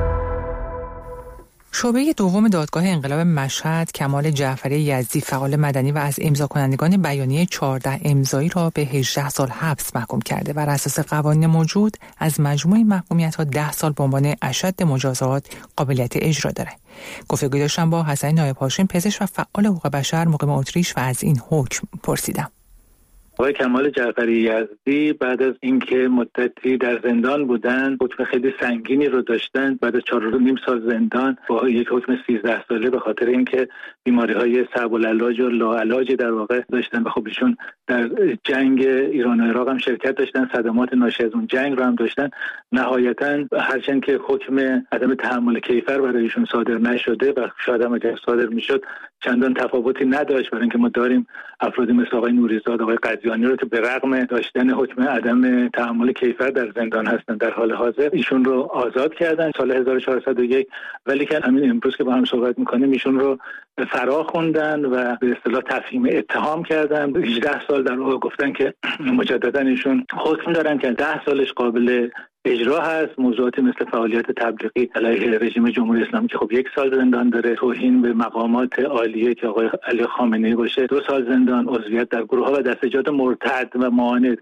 شعبه دوم دادگاه انقلاب مشهد کمال جعفری یزدی فعال مدنی و از امضا کنندگان بیانیه 14 امضایی را به 18 سال حبس محکوم کرده و بر اساس قوانین موجود از مجموع محکومیت‌ها 10 سال به عنوان اشد مجازات قابلیت اجرا داره. گفتگو داشتم با حسن نایب هاشم، پزشک و فعال حقوق بشر مقیم اتریش و از این حکم پرسیدم. آقای کمال جعفری یزدی بعد از اینکه مدتی در زندان بودند، حکم خیلی سنگینی رو داشتند. بعد از 4.5 سال زندان با یک حکم 13 ساله به خاطر اینکه بیماری‌های صعب العلاج و لاعلاج در واقع داشتن و خب ایشون در جنگ ایران و عراق هم شرکت داشتن، صدمات ناشی از اون جنگ رو هم داشتن. نهایتاً هرچند که حکم عدم تحمل کیفر برای ایشون صادر نشده و شاید هم اگر صادر میشد چندان تفاوتی نداشت، برای اینکه ما داریم افرادی مثل آقای نوریزاد، آقای قدیانی رو که به رغم داشتن حکم عدم تحمل کیفر در زندان هستن در حال حاضر ایشون رو آزاد کردن سال 1401. ولی که همین امروز که با هم صحبت میکنیم ایشون رو فرا خوندن و به اصطلاح تفهیم اتهام کردن. 18 سال در واقع گفتن که مجددا ایشون حکم دارن که 10 سالش قابل اجرا هست. موضوعاتی مثل فعالیت تبلیغی علیه رژیم جمهوری اسلامی که خب 1 سال زندان داره، توهین به مقامات عالیه که آقای علی خامنه‌ای باشه 2 سال زندان، عضویت در گروه‌ها و دستجات مرتد و معاند که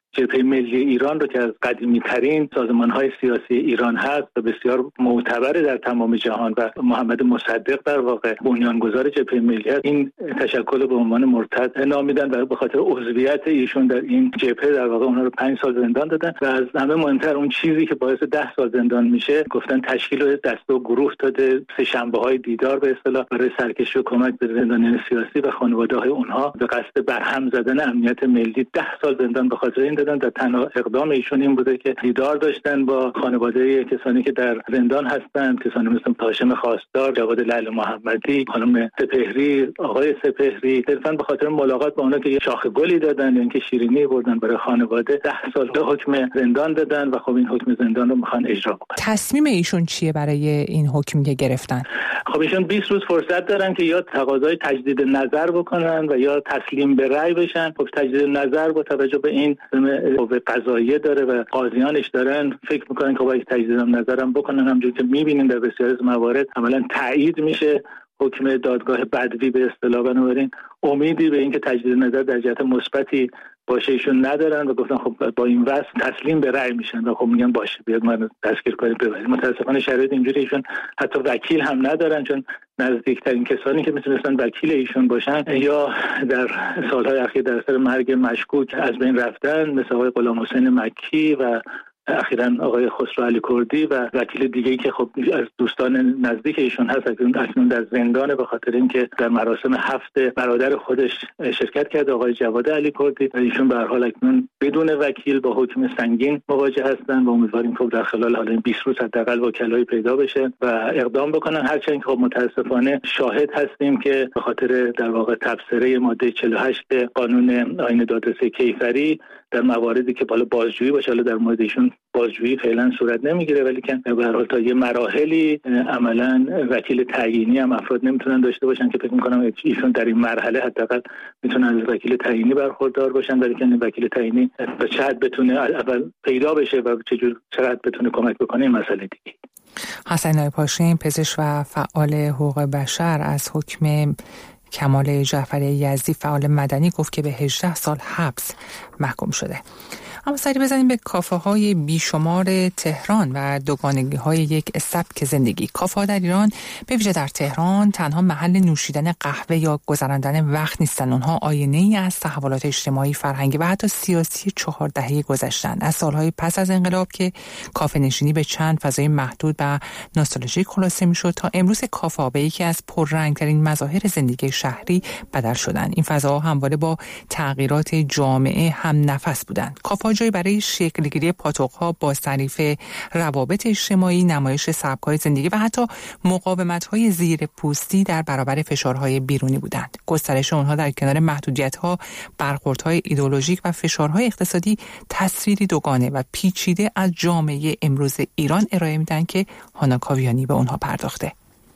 جبهه ملی ایران رو که از قدیمی ترین سازمان‌های سیاسی ایران هست و بسیار معتبر در تمام جهان و محمد مصدق در واقع بنیانگذار جبهه ملی هست، این تشکل به عنوان مرتد نامیدن و به خاطر عضویت ایشون در این جبهه در واقع اونها رو 5 سال زندان دادن و از همه مهمتر اون چیزی که باعث 10 سال زندان میشه گفتن تشکیل دسته و گروه داده، سه شنبه‌های دیدار به اصطلاح برای سرکشی و کمک به زندانیان سیاسی و خانواده‌های اونها به قصد برهم زدن امنیت ملی 10 سال زندان به خاطر این دادن. در تنها اقدام ایشون این بوده که دیدار داشتن با خانواده کسانی که در زندان هستند، کسانی مثل هاشم خواستار، جواد لعل محمدی، خانم سپهری، آقای سپهری، صرفاً به خاطر ملاقات با اونا که یه شاخ گلی دادن یا اینکه شیرینی بردن برای خانواده 10 سال حکم زندان دادن و خب این حکم زندان رو میخوان اجرا کنن. تصمیم ایشون چیه برای این حکمی که گرفتن؟ خب ایشون 20 روز فرصت دارن که یا تقاضای تجدید نظر بکنن و یا تسلیم به رأی بشن. خب تجدید نظر با توجه به این قوه قضاییه داره و قاضیانش دارن فکر میکنن که باید تجدید نظرم بکنن. همونجوری که میبینین در بسیاری از موارد عملاً تایید میشه حکم دادگاه بدوی به اصطلاح. بنابراین امیدی به اینکه تجدید نظر در جهت مثبتی باشه ایشون ندارن و گفتن خب با این وضع تسلیم به رأی میشن و خب میگن باشه بیاد ما دستگیر کنیم ببریم. متاسفانه شرایط اینجوری ایشون حتی وکیل هم ندارن، چون نزدیکترین کسانی که میتونستن وکیل ایشون باشن یا در سالهای اخیر در اثر مرگ مشکوک از بین رفتن، مثل آقای غلام حسین مکی و اخیراً آقای خسرو علی کردی و وکیل دیگه‌ای که خب از دوستان نزدیک ایشون هست اکنون در زندانه به خاطر اینکه در مراسم حفت برادر خودش شرکت کرده، آقای جواد علی کردی. و ایشون به هر حال اکنون بدون وکیل با حکم سنگین مواجه هستن و امیدواریم که در خلال حالا این 20 روز حداقل وکلایی پیدا بشه و اقدام بکنن. هرچند که خب متاسفانه شاهد هستیم که به خاطر در واقع تبصره ماده 48 قانون آیین دادرسی کیفری در مواردی که بالا بازجویی باشه، حالا در مورد ایشون بازجویی فعلا صورت نمیگیره ولی که به هر حال تا یه مراحلی عملا وکیل تعیینی هم افراد نمیتونن داشته باشن که فکر میکنم ایشون در این مرحله حداقل میتونن از وکیل تعیینی برخوردار باشن، ولی که وکیل تعیینی چقدر بتونه اول پیدا بشه و چقدر بتونه کمک بکنه این مسئله دیگه. حسن نایپاشین، پزشک و فعال حقوق بشر، از حکم کمال جعفری یزدی فعال مدنی گفت که به 18 سال حبس محکوم شده. اما سری بزنیم به کافه های بیشمار تهران و دوگانگی یک سبک زندگی. کافه ها در ایران به ویژه در تهران تنها محل نوشیدن قهوه یا گذراندن وقت نیستند. آنها آینه‌ای از تحولات اجتماعی، فرهنگی و حتی سیاسی 4 دهه گذشته‌اند. از سالهای پس از انقلاب که کافه نشینی به چند فضای محدود و نوستالژیک خلاصه می‌شد تا امروز کافه ها به یکی از پررنگ‌ترین مظاهر زندگی شهری بدل شدند. این فضاها همواره با تغییرات جامعه هم نفس بودند. کافه جای برای شکلگیری پاتوق‌ها، بازتعریف روابط اجتماعی، نمایش سبک‌های زندگی و حتی مقاومت‌های زیر پوستی در برابر فشارهای بیرونی بودند. گسترش آنها در کنار محدودیت‌ها، برخوردهای ایدئولوژیک و فشارهای اقتصادی تصویری دوگانه و پیچیده از جامعه امروز ایران ارائه میدن که هانا کاویانی به اونها پرداخته.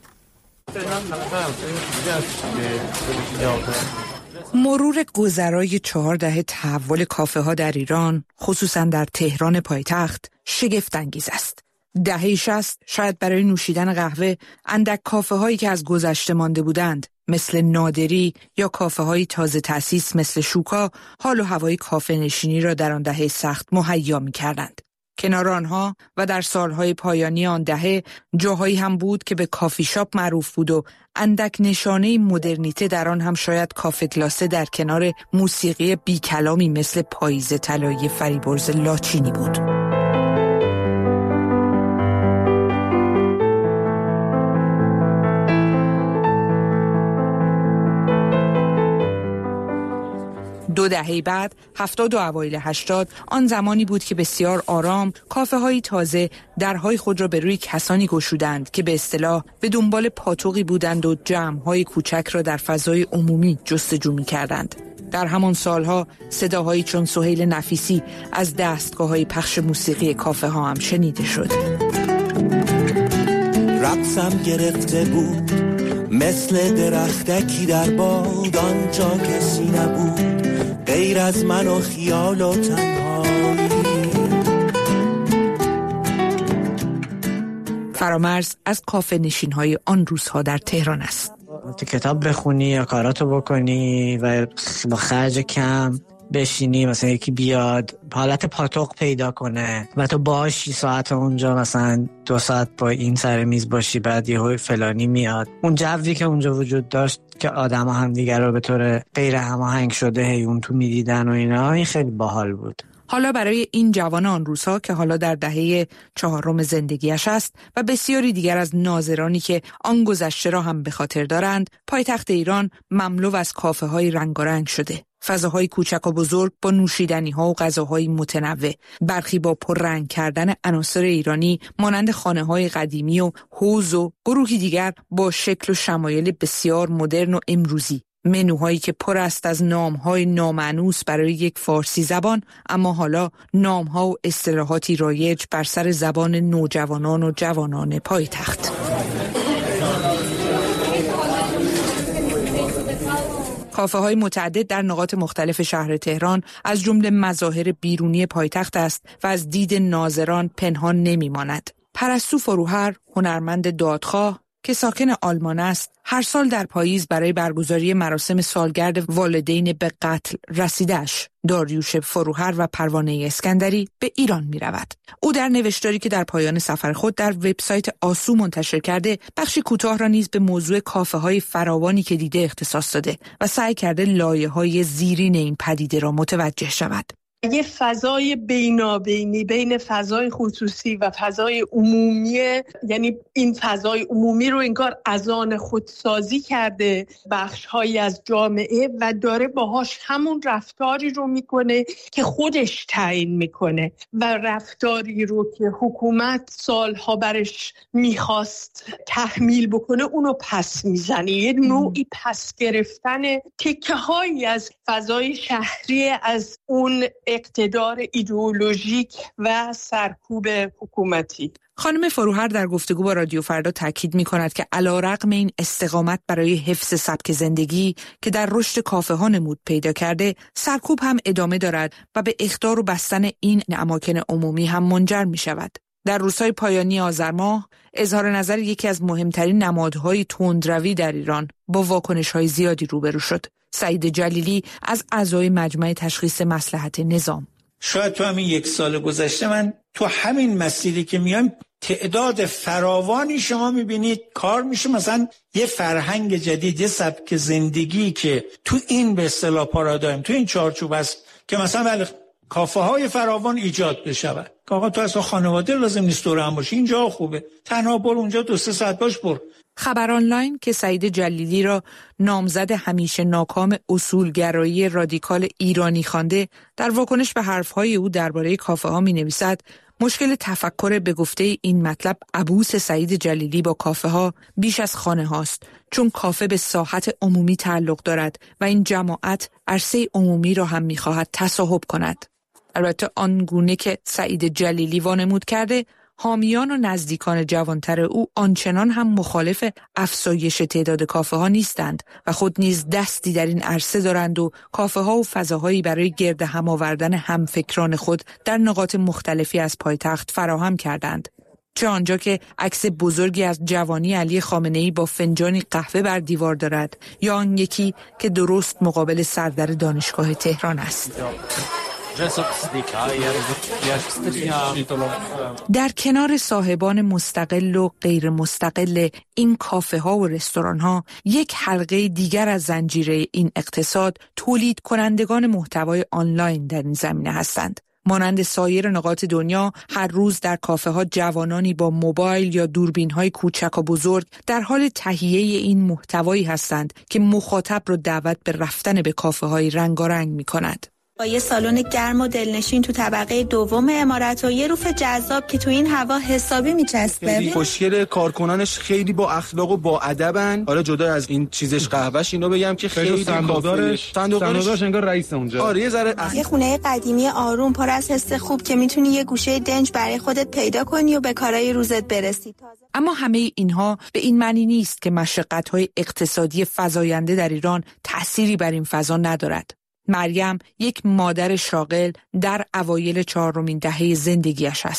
مرور گذرای 4 دهه تحول کافه ها در ایران، خصوصا در تهران پایتخت، شگفت انگیز است. دهه 60 شاید برای نوشیدن قهوه اندک کافه هایی که از گذشته مانده بودند مثل نادری یا کافه های تازه تأسیس مثل شوکا حال و هوای کافه نشینی را در آن دهه سخت مهیا می کردند. کنار آنها و در سالهای پایانی آن دهه جاهایی هم بود که به کافی شاپ معروف بود و اندک نشانه مدرنیته در آن هم شاید کافه کلاسه در کنار موسیقی بی کلامی مثل پاییز طلایی فریبرز لاچینی بود. دو دهه بعد 70 و اوایل 80 آن زمانی بود که بسیار آرام کافه های تازه درهای خود را به روی کسانی گشودند که به اصطلاح به دنبال پاتوقی بودند و جمع های کوچک را در فضای عمومی جستجو می کردند. در همان سالها صداهایی چون سهیل نفیسی از دستگاه های پخش موسیقی کافه ها هم شنیده شد. رقصم گرفته بود مثل درختکی در باد، آنجا کسی نبود غیر از من و خیال و تنهایی. فرامرز از کافه نشین‌های آن روزها در تهران است. تو کتاب بخونی یا کاراتو بکنی و با خرج کم بشینی مثلا یکی بیاد حالت پاتوق پیدا کنه و تو باشی ساعت اونجا مثلا 2 ساعت با این سر میز باشی، بعد یهو فلانی میاد. اون جوی که اونجا وجود داشت که آدما هم دیگر رو به طور غیر هماهنگ شده اون تو میدیدن و اینا، این خیلی باحال بود. حالا برای این جوان آن روزها که حالا در دهه 4 زندگیش است و بسیاری دیگر از ناظرانی که آن گذشته را هم به خاطر دارند، پایتخت ایران مملو از کافه‌های رنگارنگ شده. فضاهای کوچک و بزرگ با نوشیدنی‌ها و غذاهای متنوع، برخی با پررنگ کردن عناصر ایرانی مانند خانه‌های قدیمی و حوض و گروهی دیگر با شکل و شمایل بسیار مدرن و امروزی. منوهایی که پر است از نام‌های نامانوس برای یک فارسی زبان، اما حالا نام‌ها و اصطلاحاتی رایج بر سر زبان نوجوانان و جوانان پایتخت. کافه‌های متعدد در نقاط مختلف شهر تهران از جمله مظاهر بیرونی پایتخت است و از دید ناظران پنهان نمی‌ماند. پرستو فروهر، هنرمند دادخواه که ساکن آلمان است، هر سال در پاییز برای برگزاری مراسم سالگرد والدین به قتل رسیده‌اش داریوش فروهر و پروانه اسکندری به ایران می رود. او در نوشتاری که در پایان سفر خود در وبسایت آسو منتشر کرده، بخشی کوتاه را نیز به موضوع کافه‌های فراوانی که دیده اختصاص داده و سعی کرده لایه‌های زیرین این پدیده را متوجه شود. یه فضای بینابینی بین فضای خصوصی و فضای عمومیه، یعنی این فضای عمومی رو انگار از آن خودسازی کرده بخش‌هایی از جامعه و داره باهاش همون رفتاری رو میکنه که خودش تعیین میکنه و رفتاری رو که حکومت سالها برش میخواست تحمیل بکنه اونو پس میزنه. یه نوعی پس گرفتن تکه‌هایی از فضای شهری از اون اقتدار ایدئولوژیک و سرکوب حکومتی. خانم فروهر در گفتگو با رادیو فردا تاکید می‌کند که علی‌رغم این استقامت برای حفظ سبک زندگی که در رشد کافه‌ها نمود پیدا کرده، سرکوب هم ادامه دارد و به اخطار و بستن این اماکن عمومی هم منجر می‌شود. در روزهای پایانی آذر ماه، اظهار نظر یکی از مهمترین نمادهای تندروی در ایران با واکنش‌های زیادی روبرو شد. سعید جلیلی از اعضای مجمع تشخیص مصلحت نظام: شاید تو همین 1 سال گذشته من تو همین مسیری که میام تعداد فراوانی شما میبینید کار میشه، مثلا یه فرهنگ جدید، یه سبک زندگی که تو این به اصطلاح پارادایم، تو این چارچوب است که مثلا کافه های فراوان ایجاد بشود که آقا تو اصلا خانواده لازم نیست دور هم باشی، اینجا خوبه، تنها برو اونجا 2-3 ساعت باش برو. خبر آنلاین که سعید جلیلی را نامزد همیشه ناکام اصولگرایی رادیکال ایرانی خوانده، در واکنش به حرفهای او درباره کافه‌ها می‌نویسد: مشکل تفکر به گفته این مطلب عبوس سعید جلیلی با کافه‌ها بیش از خانه هاست، چون کافه به ساحت عمومی تعلق دارد و این جماعت عرصه عمومی را هم می‌خواهد تصاحب کند. البته آنگونه که سعید جلیلی وانمود کرده، حامیان و نزدیکان جوانتر او آنچنان هم مخالف افزایش تعداد کافه ها نیستند و خود نیز دستی در این عرصه دارند و کافه ها و فضاهایی برای گرد هم آوردن همفکران خود در نقاط مختلفی از پایتخت فراهم کردند. چه آنجا که عکس بزرگی از جوانی علی خامنه‌ای با فنجانی قهوه بر دیوار دارد، یا آن یکی که درست مقابل سردر دانشگاه تهران است. در کنار صاحبان مستقل و غیر مستقل این کافه ها و رستوران ها، یک حلقه دیگر از زنجیره این اقتصاد تولید کنندگان محتوای آنلاین در این زمینه هستند. مانند سایر نقاط دنیا، هر روز در کافه ها جوانانی با موبایل یا دوربین های کوچک و بزرگ در حال تهیه این محتوایی هستند که مخاطب را دعوت به رفتن به کافه های رنگارنگ می کند. با یه سالن گرم و دلنشین تو طبقه دوم عمارت و یه روف جذاب که تو این هوا حسابی میچسبه. خیلی خوشگله، کارکنانش خیلی با اخلاق و با ادبن. حالا جدا از این چیزش قهوهش، اینو بگم که خیلی صندوقدارش انگار رئیس اونجا. آره یه خونه قدیمی آروم پر از حس خوب که میتونی یه گوشه دنج برای خودت پیدا کنی و به کارهای روزت برسی. اما همه اینها به این معنی نیست که مشقت‌های اقتصادی فزاینده در ایران تأثیری بر این فضا ندارد. مریم یک مادر شاغل در اوایل 4 دهه زندگیش است.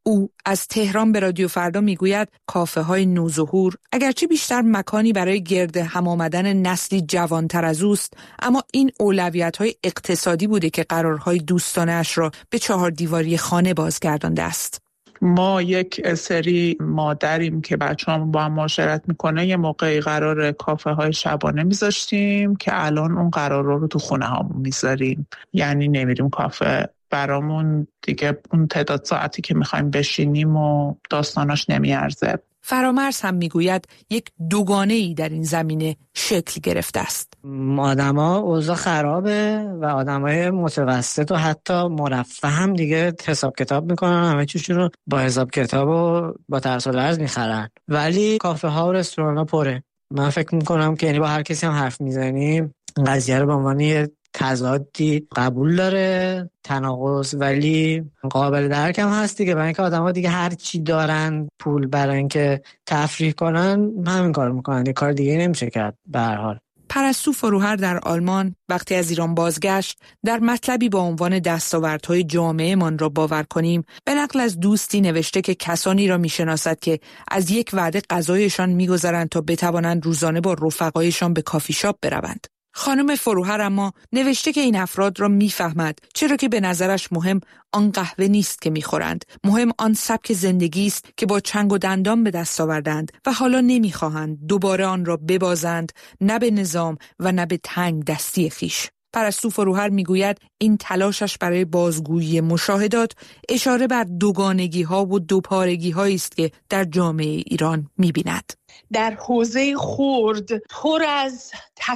او از تهران به رادیو فردا میگوید کافه های نوظهور اگرچه بیشتر مکانی برای گرد هم آمدن نسلی جوانتر از اوست، اما این اولویت های اقتصادی بوده که قرارهای دوستانه اش را به 4 دیواری خانه بازگردانده است. ما یک سری مادریم که بچه‌هامون با هم معاشرت میکنه، یه موقعی قرار کافه های شبانه میذاشتیم که الان اون قرارا رو تو خونه هامون میذاریم، یعنی نمیریم کافه. برامون دیگه اون تعداد ساعتی که میخوایم بشینیم و داستاناش نمیارزه. فرامرز هم میگوید یک دوگانه‌ای در این زمینه شکل گرفته است. آدما اوضاع خرابه و آدمای متوسط و حتی مرفه هم دیگه حساب کتاب میکنن، همه چیزشون رو با حساب کتاب و با ترس و لرز میخرن، ولی کافه ها و رستوران ها پره. من فکر میکنم که یعنی با هر کسی هم حرف میزنیم قضیه رو به عنوان تضادی قبول داره، تناقض، ولی قابل درک هم هست دیگه، برای اینکه آدم‌ها دیگه هر چی دارن پول برای اینکه تفریح کنن همین کار میکنن، یه کار دیگه نمیشه کرد. به هر حال پرستو فروهر در آلمان وقتی از ایران بازگشت در مطلبی با عنوان دستاوردهای جامعه من را باور کنیم به نقل از دوستی نوشته که کسانی را میشناسد که از یک وعده غذایشان میگذرند تا بتوانند روزانه با رفقایشان به کافی شاپ بروند. خانم فروهر اما نوشته که این افراد را میفهمد، چرا که به نظرش مهم آن قهوه نیست که میخورند، مهم آن سبک زندگی است که با چنگ و دندان به دست آوردند و حالا نمیخواهند دوباره آن را ببازند، نه به نظام و نه به تنگ دستی خیش. پرستو فروهر میگوید این تلاشش برای بازگویی مشاهدات اشاره بر دوگانگی ها و دوپارگی هایی است که در جامعه ایران میبیند. در حوزه خرد پر از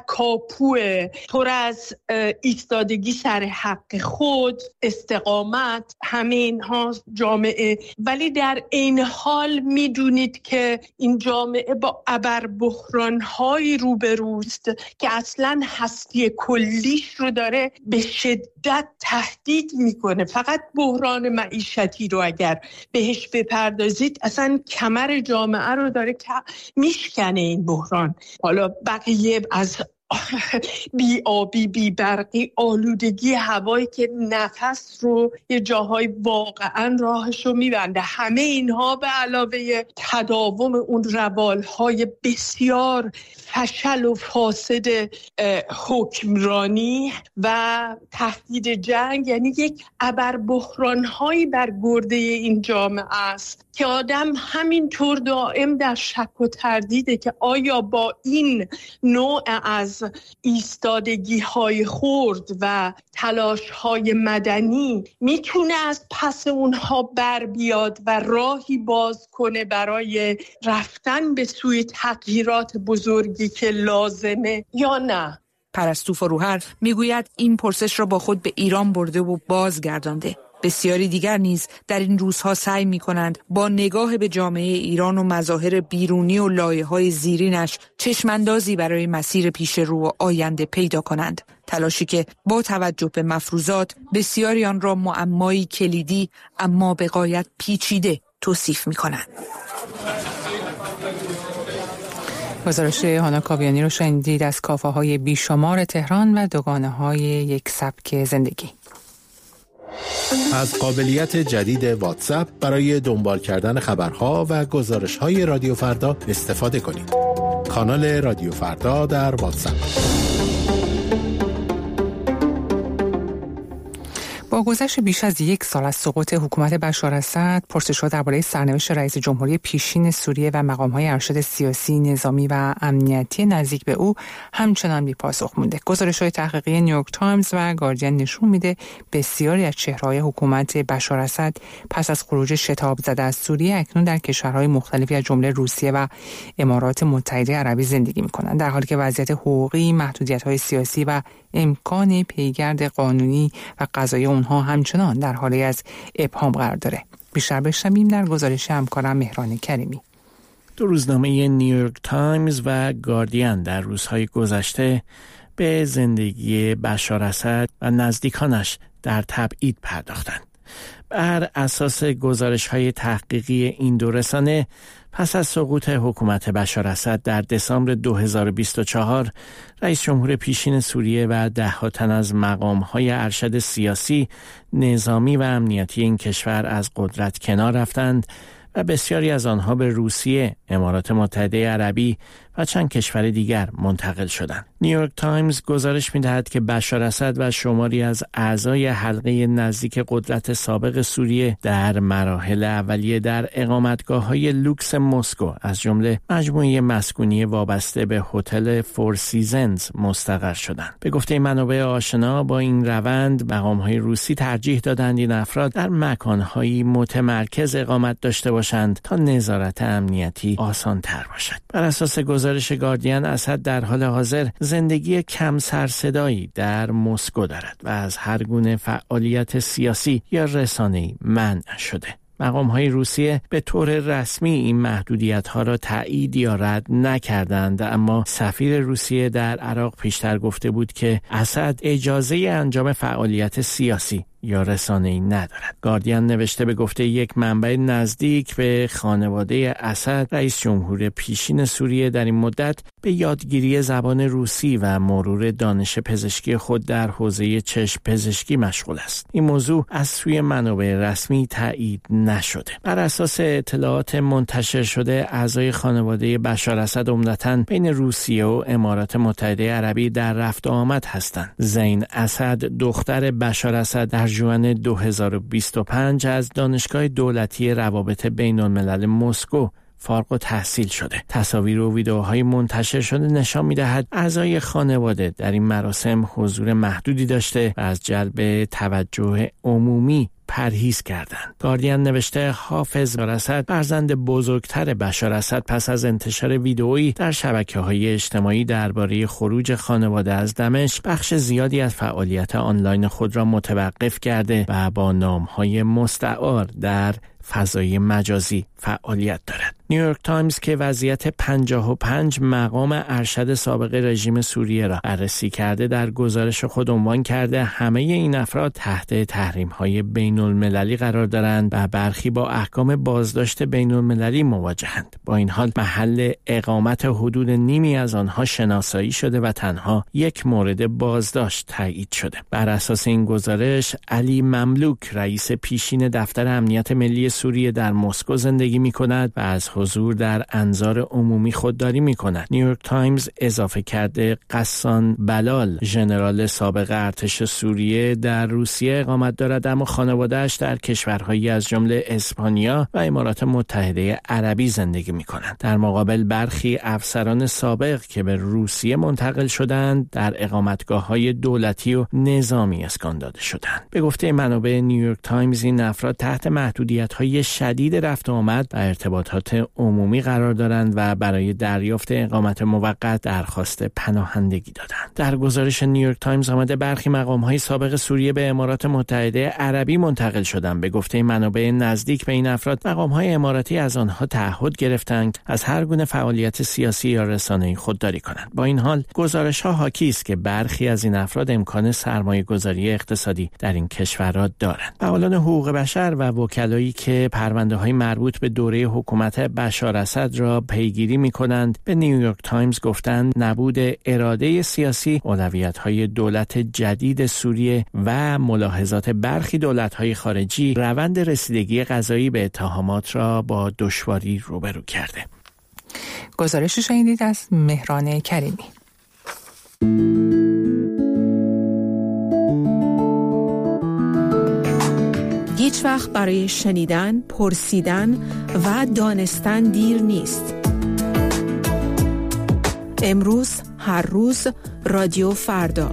تکاپوه، پر از ایستادگی سر حق خود، استقامت، همه اینها جامعه، ولی در این حال میدونید که این جامعه با ابربحران‌هایی روبروست که اصلاً هستی کلیش رو داره به شدت تهدید میکنه. فقط بحران معیشتی رو اگر بهش بپردازید اصلاً کمر جامعه رو داره که میشکنه این بحران. حالا بقیه از بی آبی، بی برقی، آلودگی هوایی که نفس رو یه جاهای واقعا راهش رو میبنده، همه اینها به علاوه تداوم اون روالهای بسیار فشل و فاسد حکمرانی و تهدید جنگ، یعنی یک ابربحران‌هایی بر گرده این جامعه است که آدم همینطور دائم در شک و تردیده که آیا با این نوع از ایستادگی‌های خرد و تلاش‌های مدنی میتونه از پس اونها بر بیاد و راهی باز کنه برای رفتن به سوی تغییرات بزرگی که لازمه یا نه. پرستو فروهر میگوید این پرسش را با خود به ایران برده و بازگردانده. بسیاری دیگر نیز در این روزها سعی می‌کنند با نگاه به جامعه ایران و مظاهر بیرونی و لایه‌های زیرینش چشماندازی برای مسیر پیش رو و آینده پیدا کنند. تلاشی که با توجه به مفروضات بسیاری آن را معمایی کلیدی اما به غایت پیچیده توصیف می‌کنند. گزارش هانا کاویانی رو شنیدید از کافه‌های بیشمار تهران و دوگانه‌های یک سبک زندگی. از قابلیت جدید واتساپ برای دنبال کردن خبرها و گزارش‌های رادیو فردا استفاده کنید. کانال رادیو فردا در واتساپ. با گذشت بیش از 1 سال از سقوط حکومت بشار اسد، پرسش‌ها درباره سرنوشت رئیس جمهوری پیشین سوریه و مقام‌های ارشد سیاسی، نظامی و امنیتی نزدیک به او همچنان بی‌پاسخ مونده. گزارش‌های تحقیقی نیویورک تایمز و گاردین نشون میده بسیاری از چهره‌های حکومت بشار اسد پس از خروج شتاب زده از سوریه اکنون در کشورهای مختلفی از جمله روسیه و امارات متحده عربی زندگی می‌کنند، در حالی که وضعیت حقوقی، محدودیت‌های سیاسی و امکان پیگرد قانونی و قضایی اونها همچنان در حالی از ابهام قرار داره. بیشتر بشنویم در گزارش همکارم مهران کریمی. دو روزنامه نیویورک تایمز و گاردین در روزهای گذشته به زندگی بشار اسد و نزدیکانش در تبعید پرداختند. بر اساس گزارش‌های تحقیقی این دو رسانه، پس از سقوط حکومت بشار اسد در دسامبر 2024، رئیس جمهور پیشین سوریه و ده‌ها تن از مقام‌های ارشد سیاسی، نظامی و امنیتی این کشور از قدرت کنار رفتند و بسیاری از آنها به روسیه، امارات متحده عربی و چند کشور دیگر منتقل شدند. نیویورک تایمز گزارش می‌دهد که بشار اسد و شماری از اعضای حلقه نزدیک قدرت سابق سوریه در مراحل اولیه در اقامتگاه‌های لوکس مسکو، از جمله مجموعه مسکونی وابسته به هتل فور سیزنز، مستقر شدند. به گفته منابع آشنا با این روند، مقام‌های روسی ترجیح دادند این افراد در مکان‌هایی متمرکز اقامت داشته باشند تا نظارت امنیتی آسان‌تر باشد. بر اساس گزارش گاردین، اسد در حال حاضر زندگی کم سرصدایی در مسکو دارد و از هر گونه فعالیت سیاسی یا رسانه‌ای منع شده. مقام‌های روسیه به طور رسمی این محدودیت‌ها را تایید یا رد نکردند، اما سفیر روسیه در عراق پیشتر گفته بود که اسد اجازه انجام فعالیت سیاسی یا رسانه‌ای ندارد. گاردین نوشته به گفته یک منبع نزدیک به خانواده اسد، رئیس جمهور پیشین سوریه در این مدت به یادگیری زبان روسی و مرور دانش پزشکی خود در حوزه چشم پزشکی مشغول است. این موضوع از سوی منابع رسمی تایید نشده. بر اساس اطلاعات منتشر شده، اعضای خانواده بشار اسد عمدتاً بین روسیه و امارات متحده عربی در رفت و آمد هستند. زین اسد، دختر بشار اسد، در ژوئن 2025 از دانشگاه دولتی روابط بین‌الملل مسکو فارغ التحصیل شده. تصاویر و ویدئوهای منتشر شده نشان می‌دهد اعضای خانواده در این مراسم حضور محدودی داشته و از جلب توجه عمومی پرهیز کردند. گاردین نوشته حافظ اسد، فرزند بزرگتر بشار اسد، پس از انتشار ویدئویی در شبکه‌های اجتماعی درباره خروج خانواده از دمشق، بخش زیادی از فعالیت آنلاین خود را متوقف کرده و با نام‌های مستعار در فضای مجازی فعالیت دارد. نیویورک تایمز که وضعیت 55 مقام ارشد سابق رژیم سوریه را بررسی کرده، در گزارش خود عنوان کرده همه این افراد تحت تحریم‌های بین‌المللی قرار دارند و برخی با احکام بازداشت بین‌المللی مواجهند. با این حال محل اقامت حدود نیمی از آنها شناسایی شده و تنها یک مورد بازداشت تایید شده. بر اساس این گزارش، علی مملوک، رئیس پیشین دفتر امنیت ملی سوریه، در مسکو زندگی می‌کند و از حضور در انظار عمومی خودداری می‌کند. نیویورک تایمز اضافه کرده قسان بلال، ژنرال سابق ارتش سوریه، در روسیه اقامت دارد، اما خانواده‌اش در کشورهایی از جمله اسپانیا و امارات متحده عربی زندگی می‌کنند. در مقابل، برخی افسران سابق که به روسیه منتقل شدند در اقامتگاه‌های دولتی و نظامی اسکان داده شدند. به گفته منابع نیویورک تایمز، این افراد تحت محدودیت‌های شدید رفت و آمد و ارتباطات عمومی قرار دارند و برای دریافت اقامت موقت درخواست پناهندگی دادند. در گزارش نیویورک تایمز آمده برخی مقام‌های سابق سوریه به امارات متحده عربی منتقل شدند. به گفته منابع نزدیک به این افراد، مقام‌های اماراتی از آنها تعهد گرفتند از هر گونه فعالیت سیاسی یا رسانه‌ای خودداری کنند. با این حال، گزارش‌ها حاکی است که برخی از این افراد امکان سرمایه‌گذاری اقتصادی در این کشورها دارند. فعالان حقوق بشر و وکلایی که پرونده‌های مربوط به دوره حکومت بشار اسد را پیگیری می‌کنند، به نیویورک تایمز گفتند نبود اراده سیاسی، اولویت‌های دولت جدید سوریه و ملاحظات برخی دولت‌های خارجی روند رسیدگی قضایی به اتهامات را با دشواری روبرو کرده. گزارشی شنیدید از مهران کریمی. هیچ وقت برای شنیدن، پرسیدن و دانستن دیر نیست. امروز، هر روز، رادیو فردا.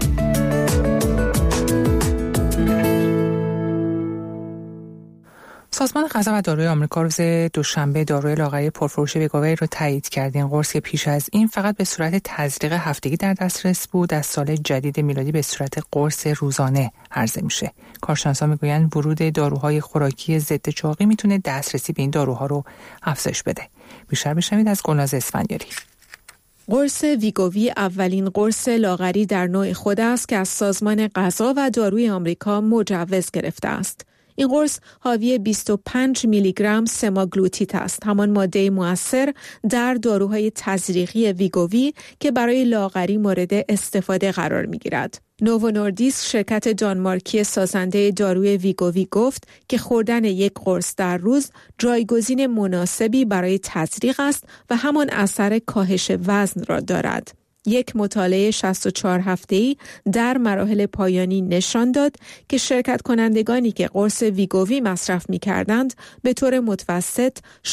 سازمان غذا و داروی آمریکا روز دوشنبه داروی لاغری پرفروش ویگاوی رو تایید کرد. این قرص که پیش از این فقط به صورت تزریق هفتگی در دسترس بود، از سال جدید میلادی به صورت قرص روزانه عرضه میشه. کارشناسان میگویند ورود داروهای خوراکی ضد چاقی میتونه دسترسی به این داروها رو افزایش بده. بیشتر بشنوید از گلناز اسفندیاری. قرص ویگاوی اولین قرص لاغری در نوع خود است که از سازمان غذا و داروی آمریکا مجوز گرفته است. این قرص حاوی 25 میلی گرم سماگلوتیت است، همان ماده مؤثر در داروهای تزریقی ویگووی که برای لاغری مورد استفاده قرار می‌گیرد. نوو نوردیسک، شرکت دانمارکی سازنده داروی ویگووی، گفت که خوردن یک قرص در روز جایگزین مناسبی برای تزریق است و همان اثر کاهش وزن را دارد. یک مطالعه 64 هفته‌ای در مراحل پایانی نشان داد که شرکت کنندگانی که قرص ویگووی مصرف می‌کردند به طور متوسط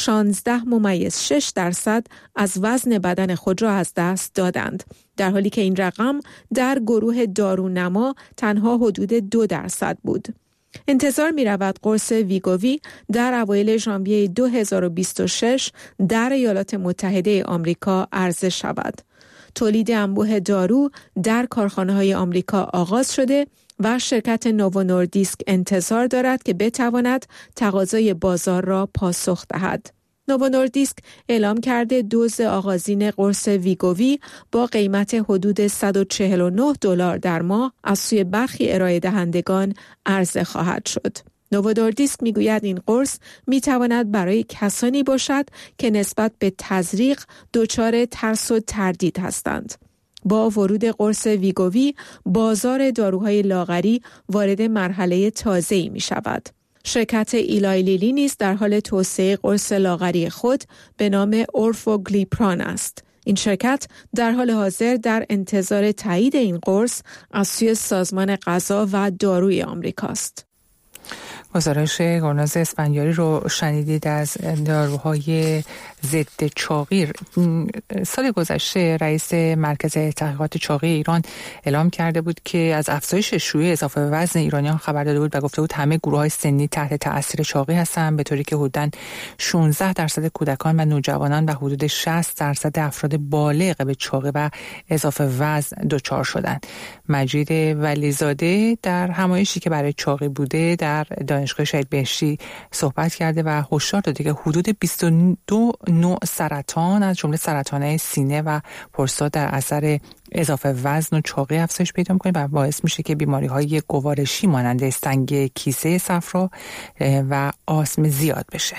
16.6% از وزن بدن خود را از دست دادند، در حالی که این رقم در گروه دارونما تنها حدود 2% بود. انتظار می رود قرص ویگووی در اوایل ژانویه 2026 در ایالات متحده آمریکا عرضه شود. تولید انبوه دارو در کارخانه‌های آمریکا آغاز شده و شرکت نوو نوردیسک انتظار دارد که بتواند تقاضای بازار را پاسخ دهد. نوو نوردیسک اعلام کرده دوز آغازین قرص ویگووی با قیمت حدود $149 در ماه از سوی برخی ارائه دهندگان عرضه خواهد شد. نوو نوردیسک میگوید این قرص میتواند برای کسانی باشد که نسبت به تزریق دچار ترس و تردید هستند. با ورود قرص ویگووی، بازار داروهای لاغری وارد مرحله تازه‌ای می شود. شرکت ایلای لیلی نیز در حال توسعه قرص لاغری خود به نام اورفوگلیپران است. این شرکت در حال حاضر در انتظار تایید این قرص از سوی سازمان غذا و داروی آمریکاست. گزارش گلناز اسفندیاری رو شنیدید از داروهای ضد چاقی. سال گذشته رئیس مرکز تحقیقات چاقی ایران اعلام کرده بود که از افزایش شیوع اضافه وزن ایرانیان خبر داده بود و گفته بود همه گروه‌های سنی تحت تأثیر چاقی هستند، به طوری که حدوداً 16% کودکان و نوجوانان و حدود 60% افراد بالغ به چاقی و اضافه وزن دچار شدند. مجید ولیزاده در همایشی که برای چاقی بوده در دانشگاه شهید بهشتی صحبت کرده و هشدار داده که حدود 22 نوع سرطان از جمله سرطان‌های سینه و پروستات در اثر اضافه وزن و چاقی افزایش پیدا می‌کنه و باعث میشه که بیماری‌های گوارشی مانند سنگ کیسه صفرا و آسم زیاد بشه.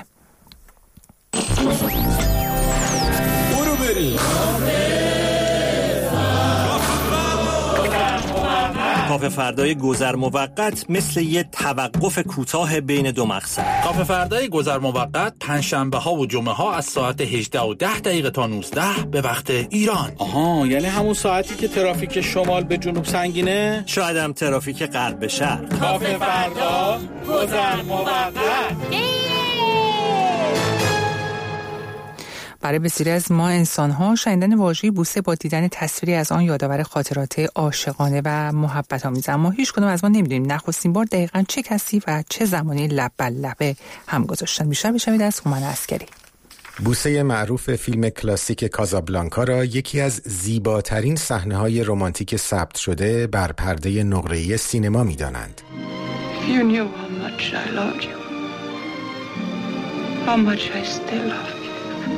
برو بریم کافه فردای گذر موقت مثل یه توقف کوتاه بین دو مقصد. کافه فردای گذر موقت پنجشنبه ها و جمعه ها از ساعت 18:10 تا 19 به وقت ایران. آها، یعنی همون ساعتی که ترافیک شمال به جنوب سنگینه؟ شاید هم ترافیک غرب به شرق. کافه فردا گذر موقت. برای بسیاری از ما انسان‌ها شنیدن واژه بوسه با دیدن تصویری از آن یادآور خاطرات عاشقانه و محبت‌آمیز، اما هیچ کدوم از ما نمی‌دونیم نخستین بار دقیقاً چه کسی و چه زمانی لب به لب هم گذاشتن. بیشتر بشنوید از هومن عسکری. بوسه معروف فیلم کلاسیک کازابلانکا را یکی از زیباترین صحنه‌های رمانتیک ثبت شده بر پرده نقره‌ای سینما می‌دانند. You knew how much I loved you. How much I still love you.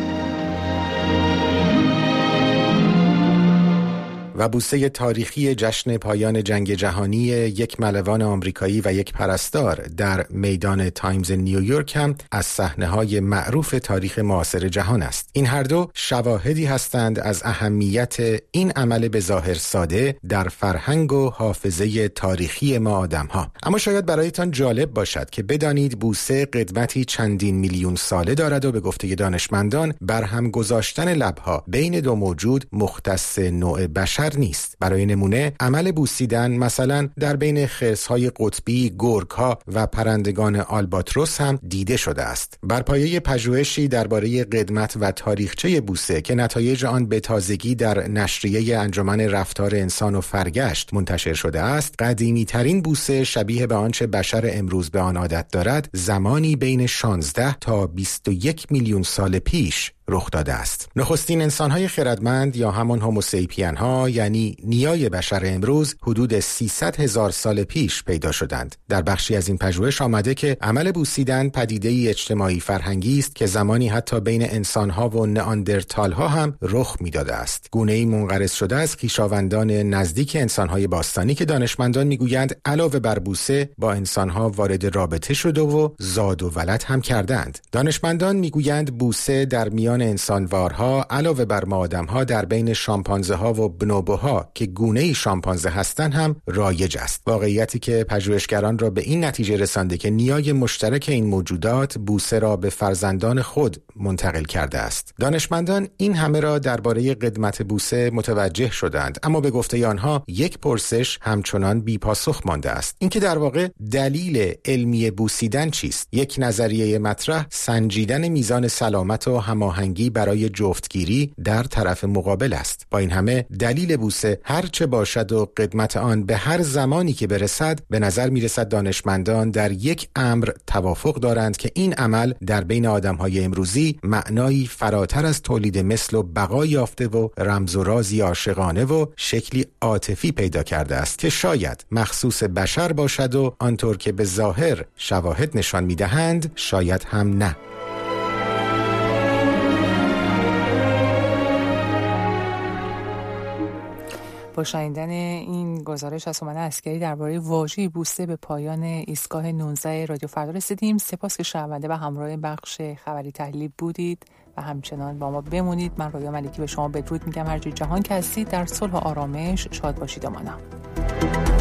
و بوسه تاریخی جشن پایان جنگ جهانی یک ملوان آمریکایی و یک پرستار در میدان تایمز نیویورک هم از صحنه‌های معروف تاریخ معاصر جهان است. این هر دو شواهدی هستند از اهمیت این عمل به ظاهر ساده در فرهنگ و حافظه تاریخی ما آدم‌ها. اما شاید برایتان جالب باشد که بدانید بوسه قدمتی چندین میلیون ساله دارد و به گفته دانشمندان برهم گذاشتن لب‌ها بین دو موجود مختص نوع بشر نیست. برای نمونه عمل بوسیدن مثلا در بین خرس‌های قطبی، گرگ‌ها و پرندگان آلباتروس هم دیده شده است. بر پایه پژوهشی درباره قدمت و تاریخچه بوسه که نتایج آن به تازگی در نشریه انجمن رفتار انسان و فرگشت منتشر شده است، قدیمی‌ترین بوسه شبیه به آنچه بشر امروز به آن عادت دارد، زمانی بین 16 تا 21 میلیون سال پیش رخ داده است. نخستین انسان‌های خردمند یا همان هوموسیپین‌ها یعنی نیای بشر امروز حدود 300,000 سال پیش پیدا شدند. در بخشی از این پژوهش آمده که عمل بوسیدن پدیده‌ای اجتماعی فرهنگی است که زمانی حتی بین انسان‌ها و نئاندرتال‌ها هم رخ می‌داده است. گونه‌ای منقرض شده از خویشاوندان نزدیک انسان‌های باستانی که دانشمندان می‌گویند علاوه بر بوسه با انسان‌ها وارد رابطه شده و زاد و ولد هم کردند. دانشمندان می‌گویند بوسه در میان انسانوارها علاوه بر ما آدم‌ها در بین شامپانزه‌ها و بنوبوها که گونه‌ای شامپانزه هستند هم رایج است. واقعیتی که پژوهشگران را به این نتیجه رسانده که نیای مشترک این موجودات بوسه را به فرزندان خود منتقل کرده است. دانشمندان این همه را درباره قدمت بوسه متوجه شدند، اما به گفته آنها یک پرسش همچنان بی پاسخ مانده است. اینکه در واقع دلیل علمی بوسیدن چیست؟ یک نظریه مطرح سنجیدن میزان سلامت و هماهنگی برای جفتگیری در طرف مقابل است. با این همه دلیل بوسه هر چه باشد و قدمت آن به هر زمانی که برسد، به نظر میرسد دانشمندان در یک امر توافق دارند که این عمل در بین آدم‌های امروزی معنایی فراتر از تولید مثل و بقا یافته و رمز و رازی عاشقانه و شکلی عاطفی پیدا کرده است که شاید مخصوص بشر باشد و آنطور که به ظاهر شواهد نشان می‌دهند شاید هم نه. با شنیدن این گزارش از هومن عسکری درباره واژه بوسه به پایان ایستگاه 19 رادیو فردا رسیدیم. سپاس که شنونده و همراه بخش خبری تحلیلی بودید و همچنان با ما بمونید. من رویا ملکی به شما بدرود میگم. هر جای جهان که هستید در صلح و آرامش شاد باشید و مانا.